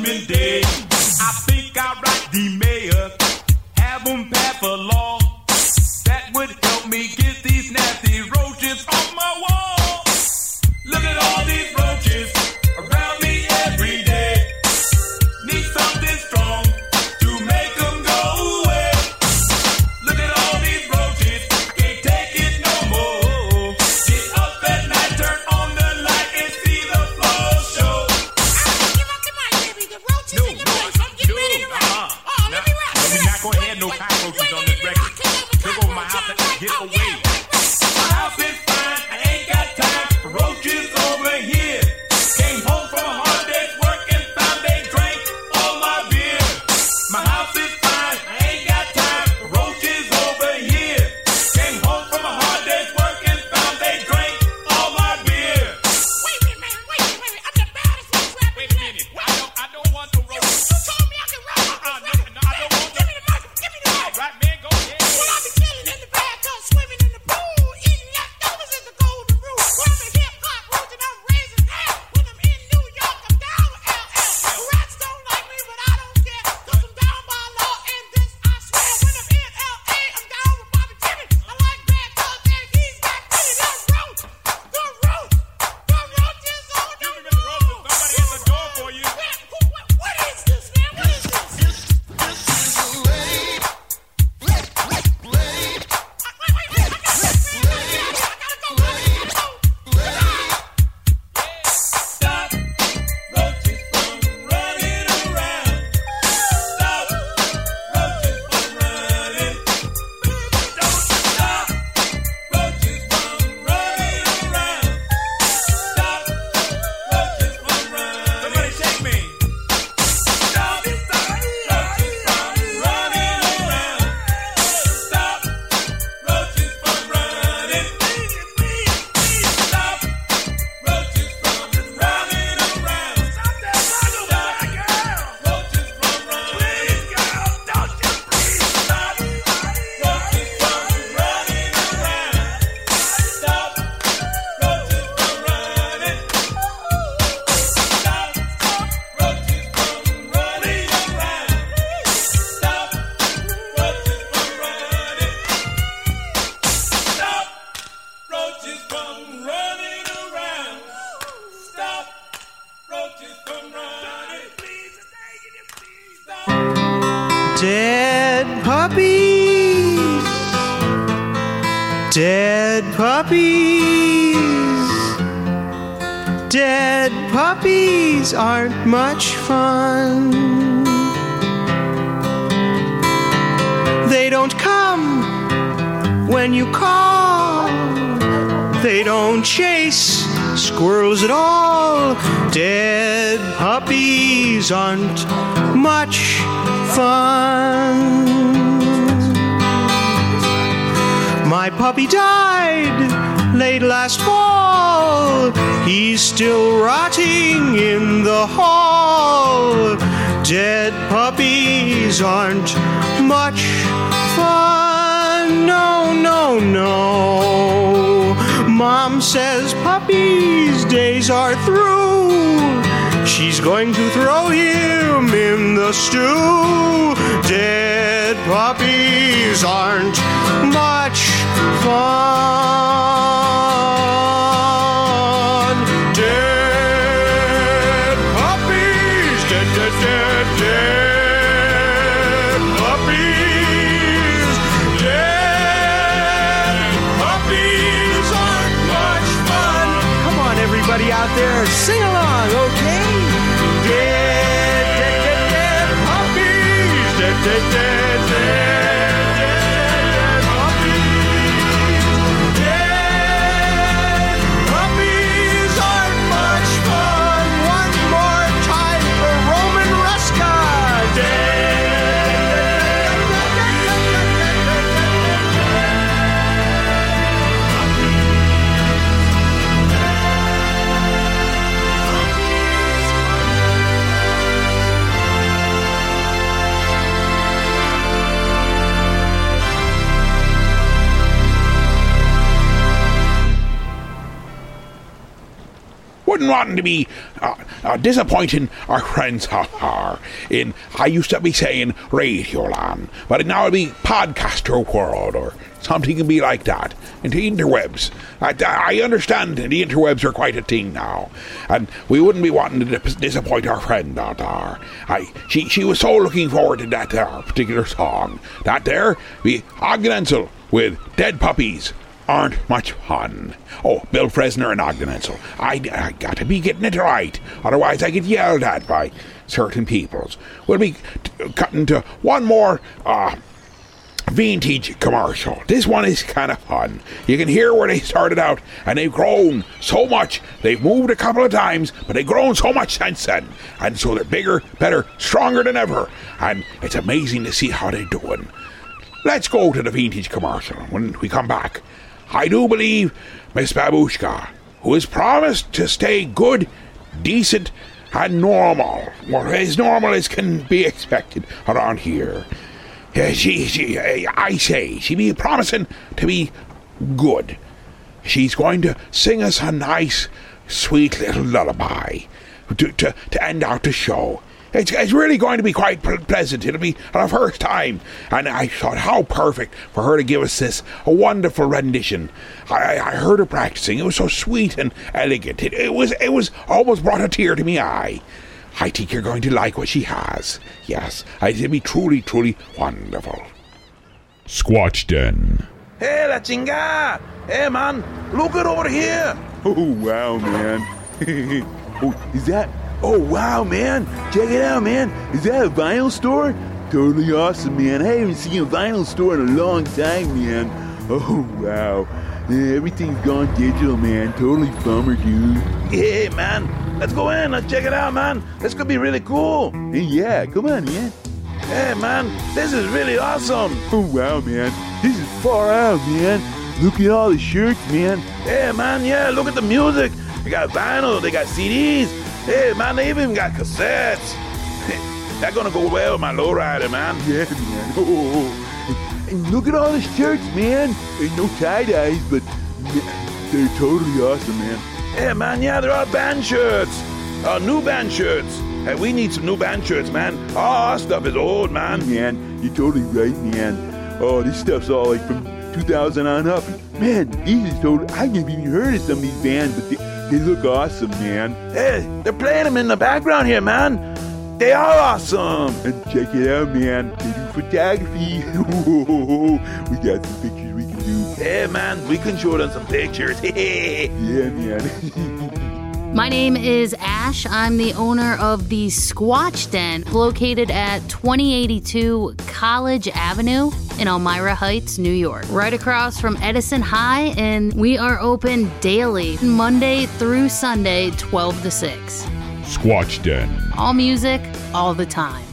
Have them pass a law would help me get these nasty roaches off my wall. Look at all these roaches around me every day. Need something strong to make them go away. Look at all these roaches, can't take it no more. Get up at night, turn on the light and see the floor show. Give up the mic, baby. The roaches No, in the no, place. I'm getting no, ready to rock. uh-uh. Oh, let me rock. No, we're not gonna have no cockroaches on this record. Took over my house and get away. My house is fine, I ain't got time for roaches over here. Came home from a hard day's work and found they drank all my beer. My house is fine, I ain't got time for roaches over here. Came home from a hard day's work and found they drank all my beer. Wait a minute, man. Wait a minute, wait a minute. I'm the baddest little rapper. Wait a minute, I don't, I don't want no roaches. You told me I could rap. Uh-uh, no, no, I don't want Give me the mic. Give me the mic. All right, man, go ahead. Well, I be chilling in the bathtub, swimming in the pool, eating leftovers is the golden rule. When I'm in hip hop roots and I'm raising hell. When I'm in New York, I'm down with L L. The rats don't like me, but I don't care, 'cause I'm down by law, and this I swear. When I'm in L A, I'm down with Bobby Jimmy. I like bad cuz, and he's got plenty of roach. The roach. The roach is on the road. Somebody at the door for you. Where- who- what- What is this, man? What is this? Stop roaches from running around. Stop roaches from running. Don't stop roaches from running around. Stop roaches from running. Somebody shake me. Stop roaches from running around. Stop roaches from running. Stop roaches from running around. Stop that mother, girl. Roaches from running. Please, girl, don't you please stop. Roaches from running around. Stop roaches from running. Stop roaches from running around. Stop roaches from running. Stop roaches from running around. Stop roaches from running. Please, Dead puppies. Dead puppies. Dead puppies aren't much fun. They don't come when you call. They don't chase squirrels at all. Dead puppies aren't much fun. My puppy died late last fall. He's still rotting in the hall. Dead puppies aren't much fun. No, no, no. Mom says puppies' days are through. She's going to throw him in the stew. Dead puppies aren't much fun. Dead puppies, dead, dead, dead, dead puppies. Dead puppies aren't much fun. Come on, everybody out there, sing along, okay? Dead, dead, dead, dead puppies. Dead, dead, dead, dead, dead puppies. Dead puppies aren't much fun. One more time for Roman Ruska. wouldn't want to be uh, uh, disappointing our friends out there in, I used to be saying Radioland, but now it'll be Podcaster World or something can be like that. And the interwebs. I, I understand the interwebs are quite a thing now. And we wouldn't be wanting to dis- disappoint our friend out there. I, she, she was so looking forward to that there particular song. That there, the Ogden Ensel with Dead Puppies aren't much fun. Oh, Bill Fresner and Ogden Ensel. I, I got to be getting it right. Otherwise I get yelled at by certain peoples. We'll be t- cutting to one more, uh, vintage commercial. This one is kind of fun. You can hear where they started out, and they've grown so much. They've moved a couple of times, but they've grown so much since then. And so they're bigger, better, stronger than ever. And it's amazing to see how they're doing. Let's go to the vintage commercial when we come back. I do believe Miss Babushka, who has promised to stay good, decent, and normal, or as normal as can be expected around here. Yeah, she, she, I say, she be promising to be good. She's going to sing us a nice, sweet little lullaby to, to, to end out the show. It's, it's really going to be quite pleasant. It'll be our first time. And I thought how perfect for her to give us this a wonderful rendition. I, I heard her practicing. It was so sweet and elegant. It, it was it was almost brought a tear to my eye. I think you're going to like what she has. Yes, it'll be truly, truly wonderful. Squatch Den. Hey, La Chinga! Hey, man, look it over here! Oh, wow, man. Oh, is that... Oh, wow, man. Check it out, man. Is that a vinyl store? Totally awesome, man. I haven't seen a vinyl store in a long time, man. Oh, wow. Yeah, everything's gone digital, man. Totally bummer, dude. Hey, man. Let's go in. Let's check it out, man. This could be really cool. Hey, yeah, come on, man. Hey, man. This is really awesome. Oh, wow, man. This is far out, man. Look at all the shirts, man. Hey, man, yeah, look at the music. They got vinyl. They got C Ds. Hey, man, they even got cassettes. That's gonna go well with my lowrider, man. Yeah, man. Oh, and look at all the shirts, man. There's no tie-dyes, but they're totally awesome, man. Hey, man, yeah, they're all band shirts. Uh, new band shirts. Hey, we need some new band shirts, man. Oh, our stuff is old, man. Man, you're totally right, man. Oh, this stuff's all like from two thousand on up. Man, these is totally... I never even heard of some of these bands, but they, they look awesome, man. Hey, they're playing them in the background here, man. They are awesome. And check it out, man. They do photography. We got some pictures we can do. Hey, man, we can show them some pictures. Yeah, man. My name is Ash. I'm the owner of the Squatch Den, located at twenty eighty-two College Avenue in Elmira Heights, New York, right across from Edison High, and we are open daily, Monday through Sunday, twelve to six. Squatch Den. All music, all the time.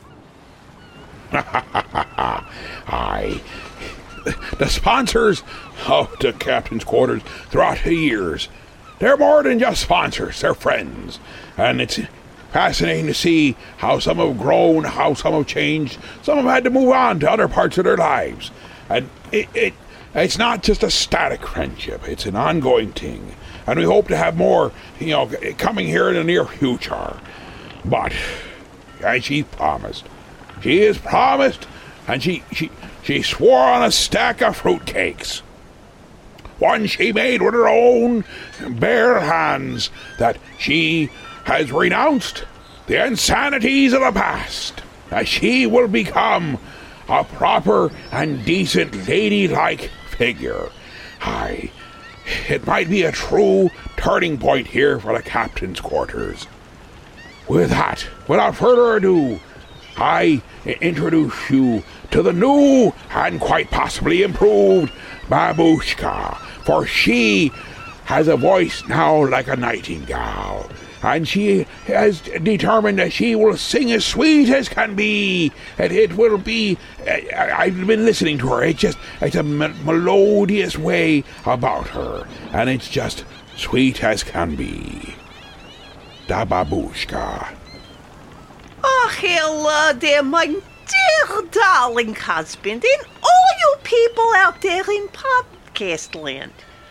Aye. The sponsors of the Captain's Quarters throughout the years, they're more than just sponsors, they're friends. And it's fascinating to see how some have grown, how some have changed, some have had to move on to other parts of their lives. And it, it it's not just a static friendship, it's an ongoing thing. And we hope to have more, you know, coming here in the near future. But, as she promised, she has promised, and she, she, she swore on a stack of fruitcakes. One she made with her own bare hands, that she has renounced the insanities of the past, that she will become a proper and decent ladylike figure. Aye, it might be a true turning point here for the Captain's Quarters. With that, without further ado, I introduce you to the new and quite possibly improved Babushka, for she has a voice now like a nightingale, and she has determined that she will sing as sweet as can be, and it will be, I, I've been listening to her, it's just, it's a me- melodious way about her, and it's just sweet as can be. Da Babushka. Oh, hello there, my dear darling husband, and all you people out there in podcast land.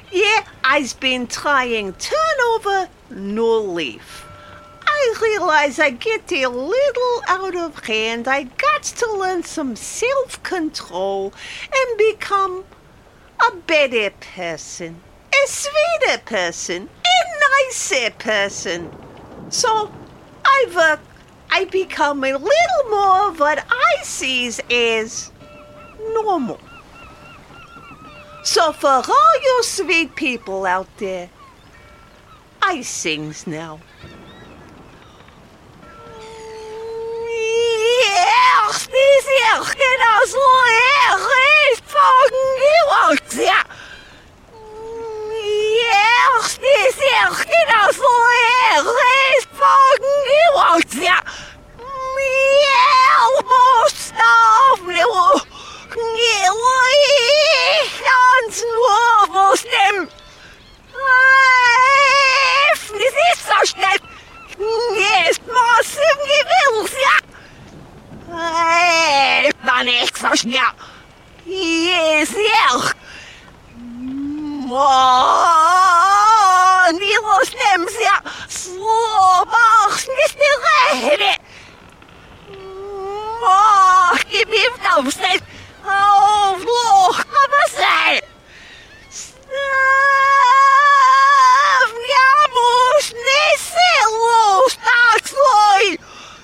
Yeah, I've been trying turn over new leaf. I realize I get a little out of hand. I got to learn some self-control and become a better person, a sweeter person, a nicer person. So I work, I become a little more what I sees as normal. So for all you sweet people out there, I sings now. Erst ist er genauso erst von Georg, ja. Erst ist er genauso erst von Georg, ja. Miau muss auf Niveau. Ich kann's nur bestimmen. Es ist so schnell. Jetzt muss im Gewills, ja. Man nicht so schnell. Yes, ja. Man, wie los nimm's ja. So mach's nicht die Rede. Man, gib ihm auf sich. Auf Loch, aber sei. Ja, muss nicht sehr los, das soll.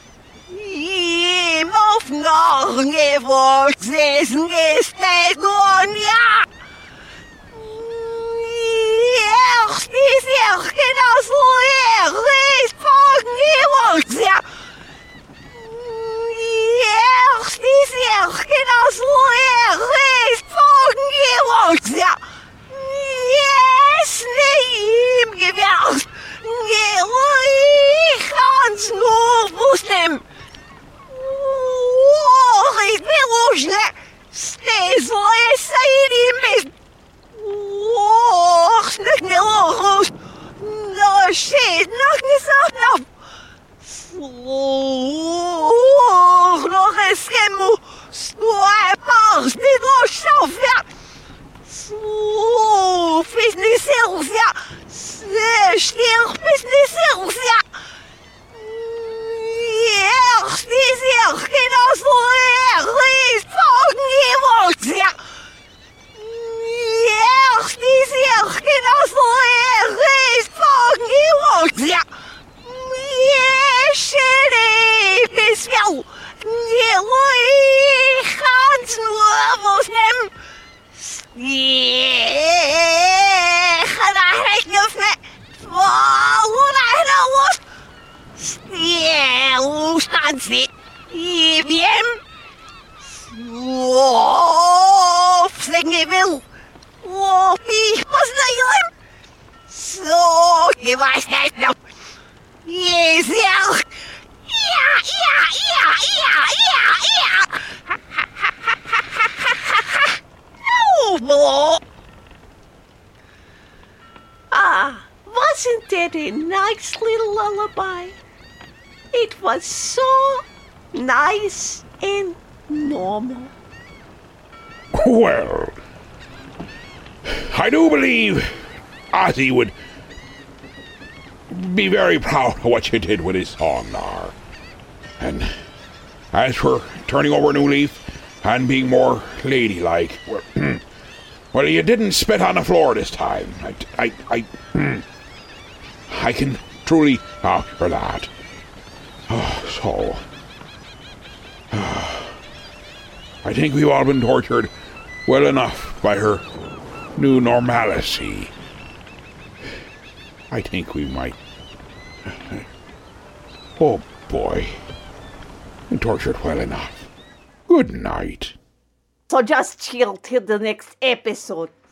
Ihm auf noch gewollt sitzen, ist nicht nur ja. Erst ist er genauso er ist von gewollt, ja. Erst ist er genauso er ist von gewollt, ja. Yes, ne ihm gewählt. Ich kann's nur bestimmen. Oh, ich will uns nicht. Steh so, es sei ihm mit. Oh, ich nicht mehr los. Da steht noch gesagt auf. Oh, noch ein Schemmel. So ein paar, nicht nur Schaufwert. So, bis nicht selbst, ja. Sehr still, bis nicht selbst, ja. Erst ist er genauso er ist von gewollt, ja. Erst ist er genauso er ist von gewollt, ja. Schöne bis wel. Ich kann's nur was nehmen. Ich kann echt nicht mehr. Warum einer los? Wo stand sie? Wem? Oh, fliegen will. Oh, ich muss nicht. So, ich weiß nicht noch. Yes, ja. Ja, ja, ja, ja, ja, ja. Oh, ah, wasn't that a nice little lullaby? It was so nice and normal. Well, I do believe Ozzy would be very proud of what you did with his song there. And as for turning over a new leaf and being more ladylike, well, well, you didn't spit on the floor this time. I, I, I, I can truly vouch for that. Oh, so, uh, I think we've all been tortured well enough by her new normalcy. I think we might. Oh boy, been tortured well enough. Good night. So just chill till the next episode.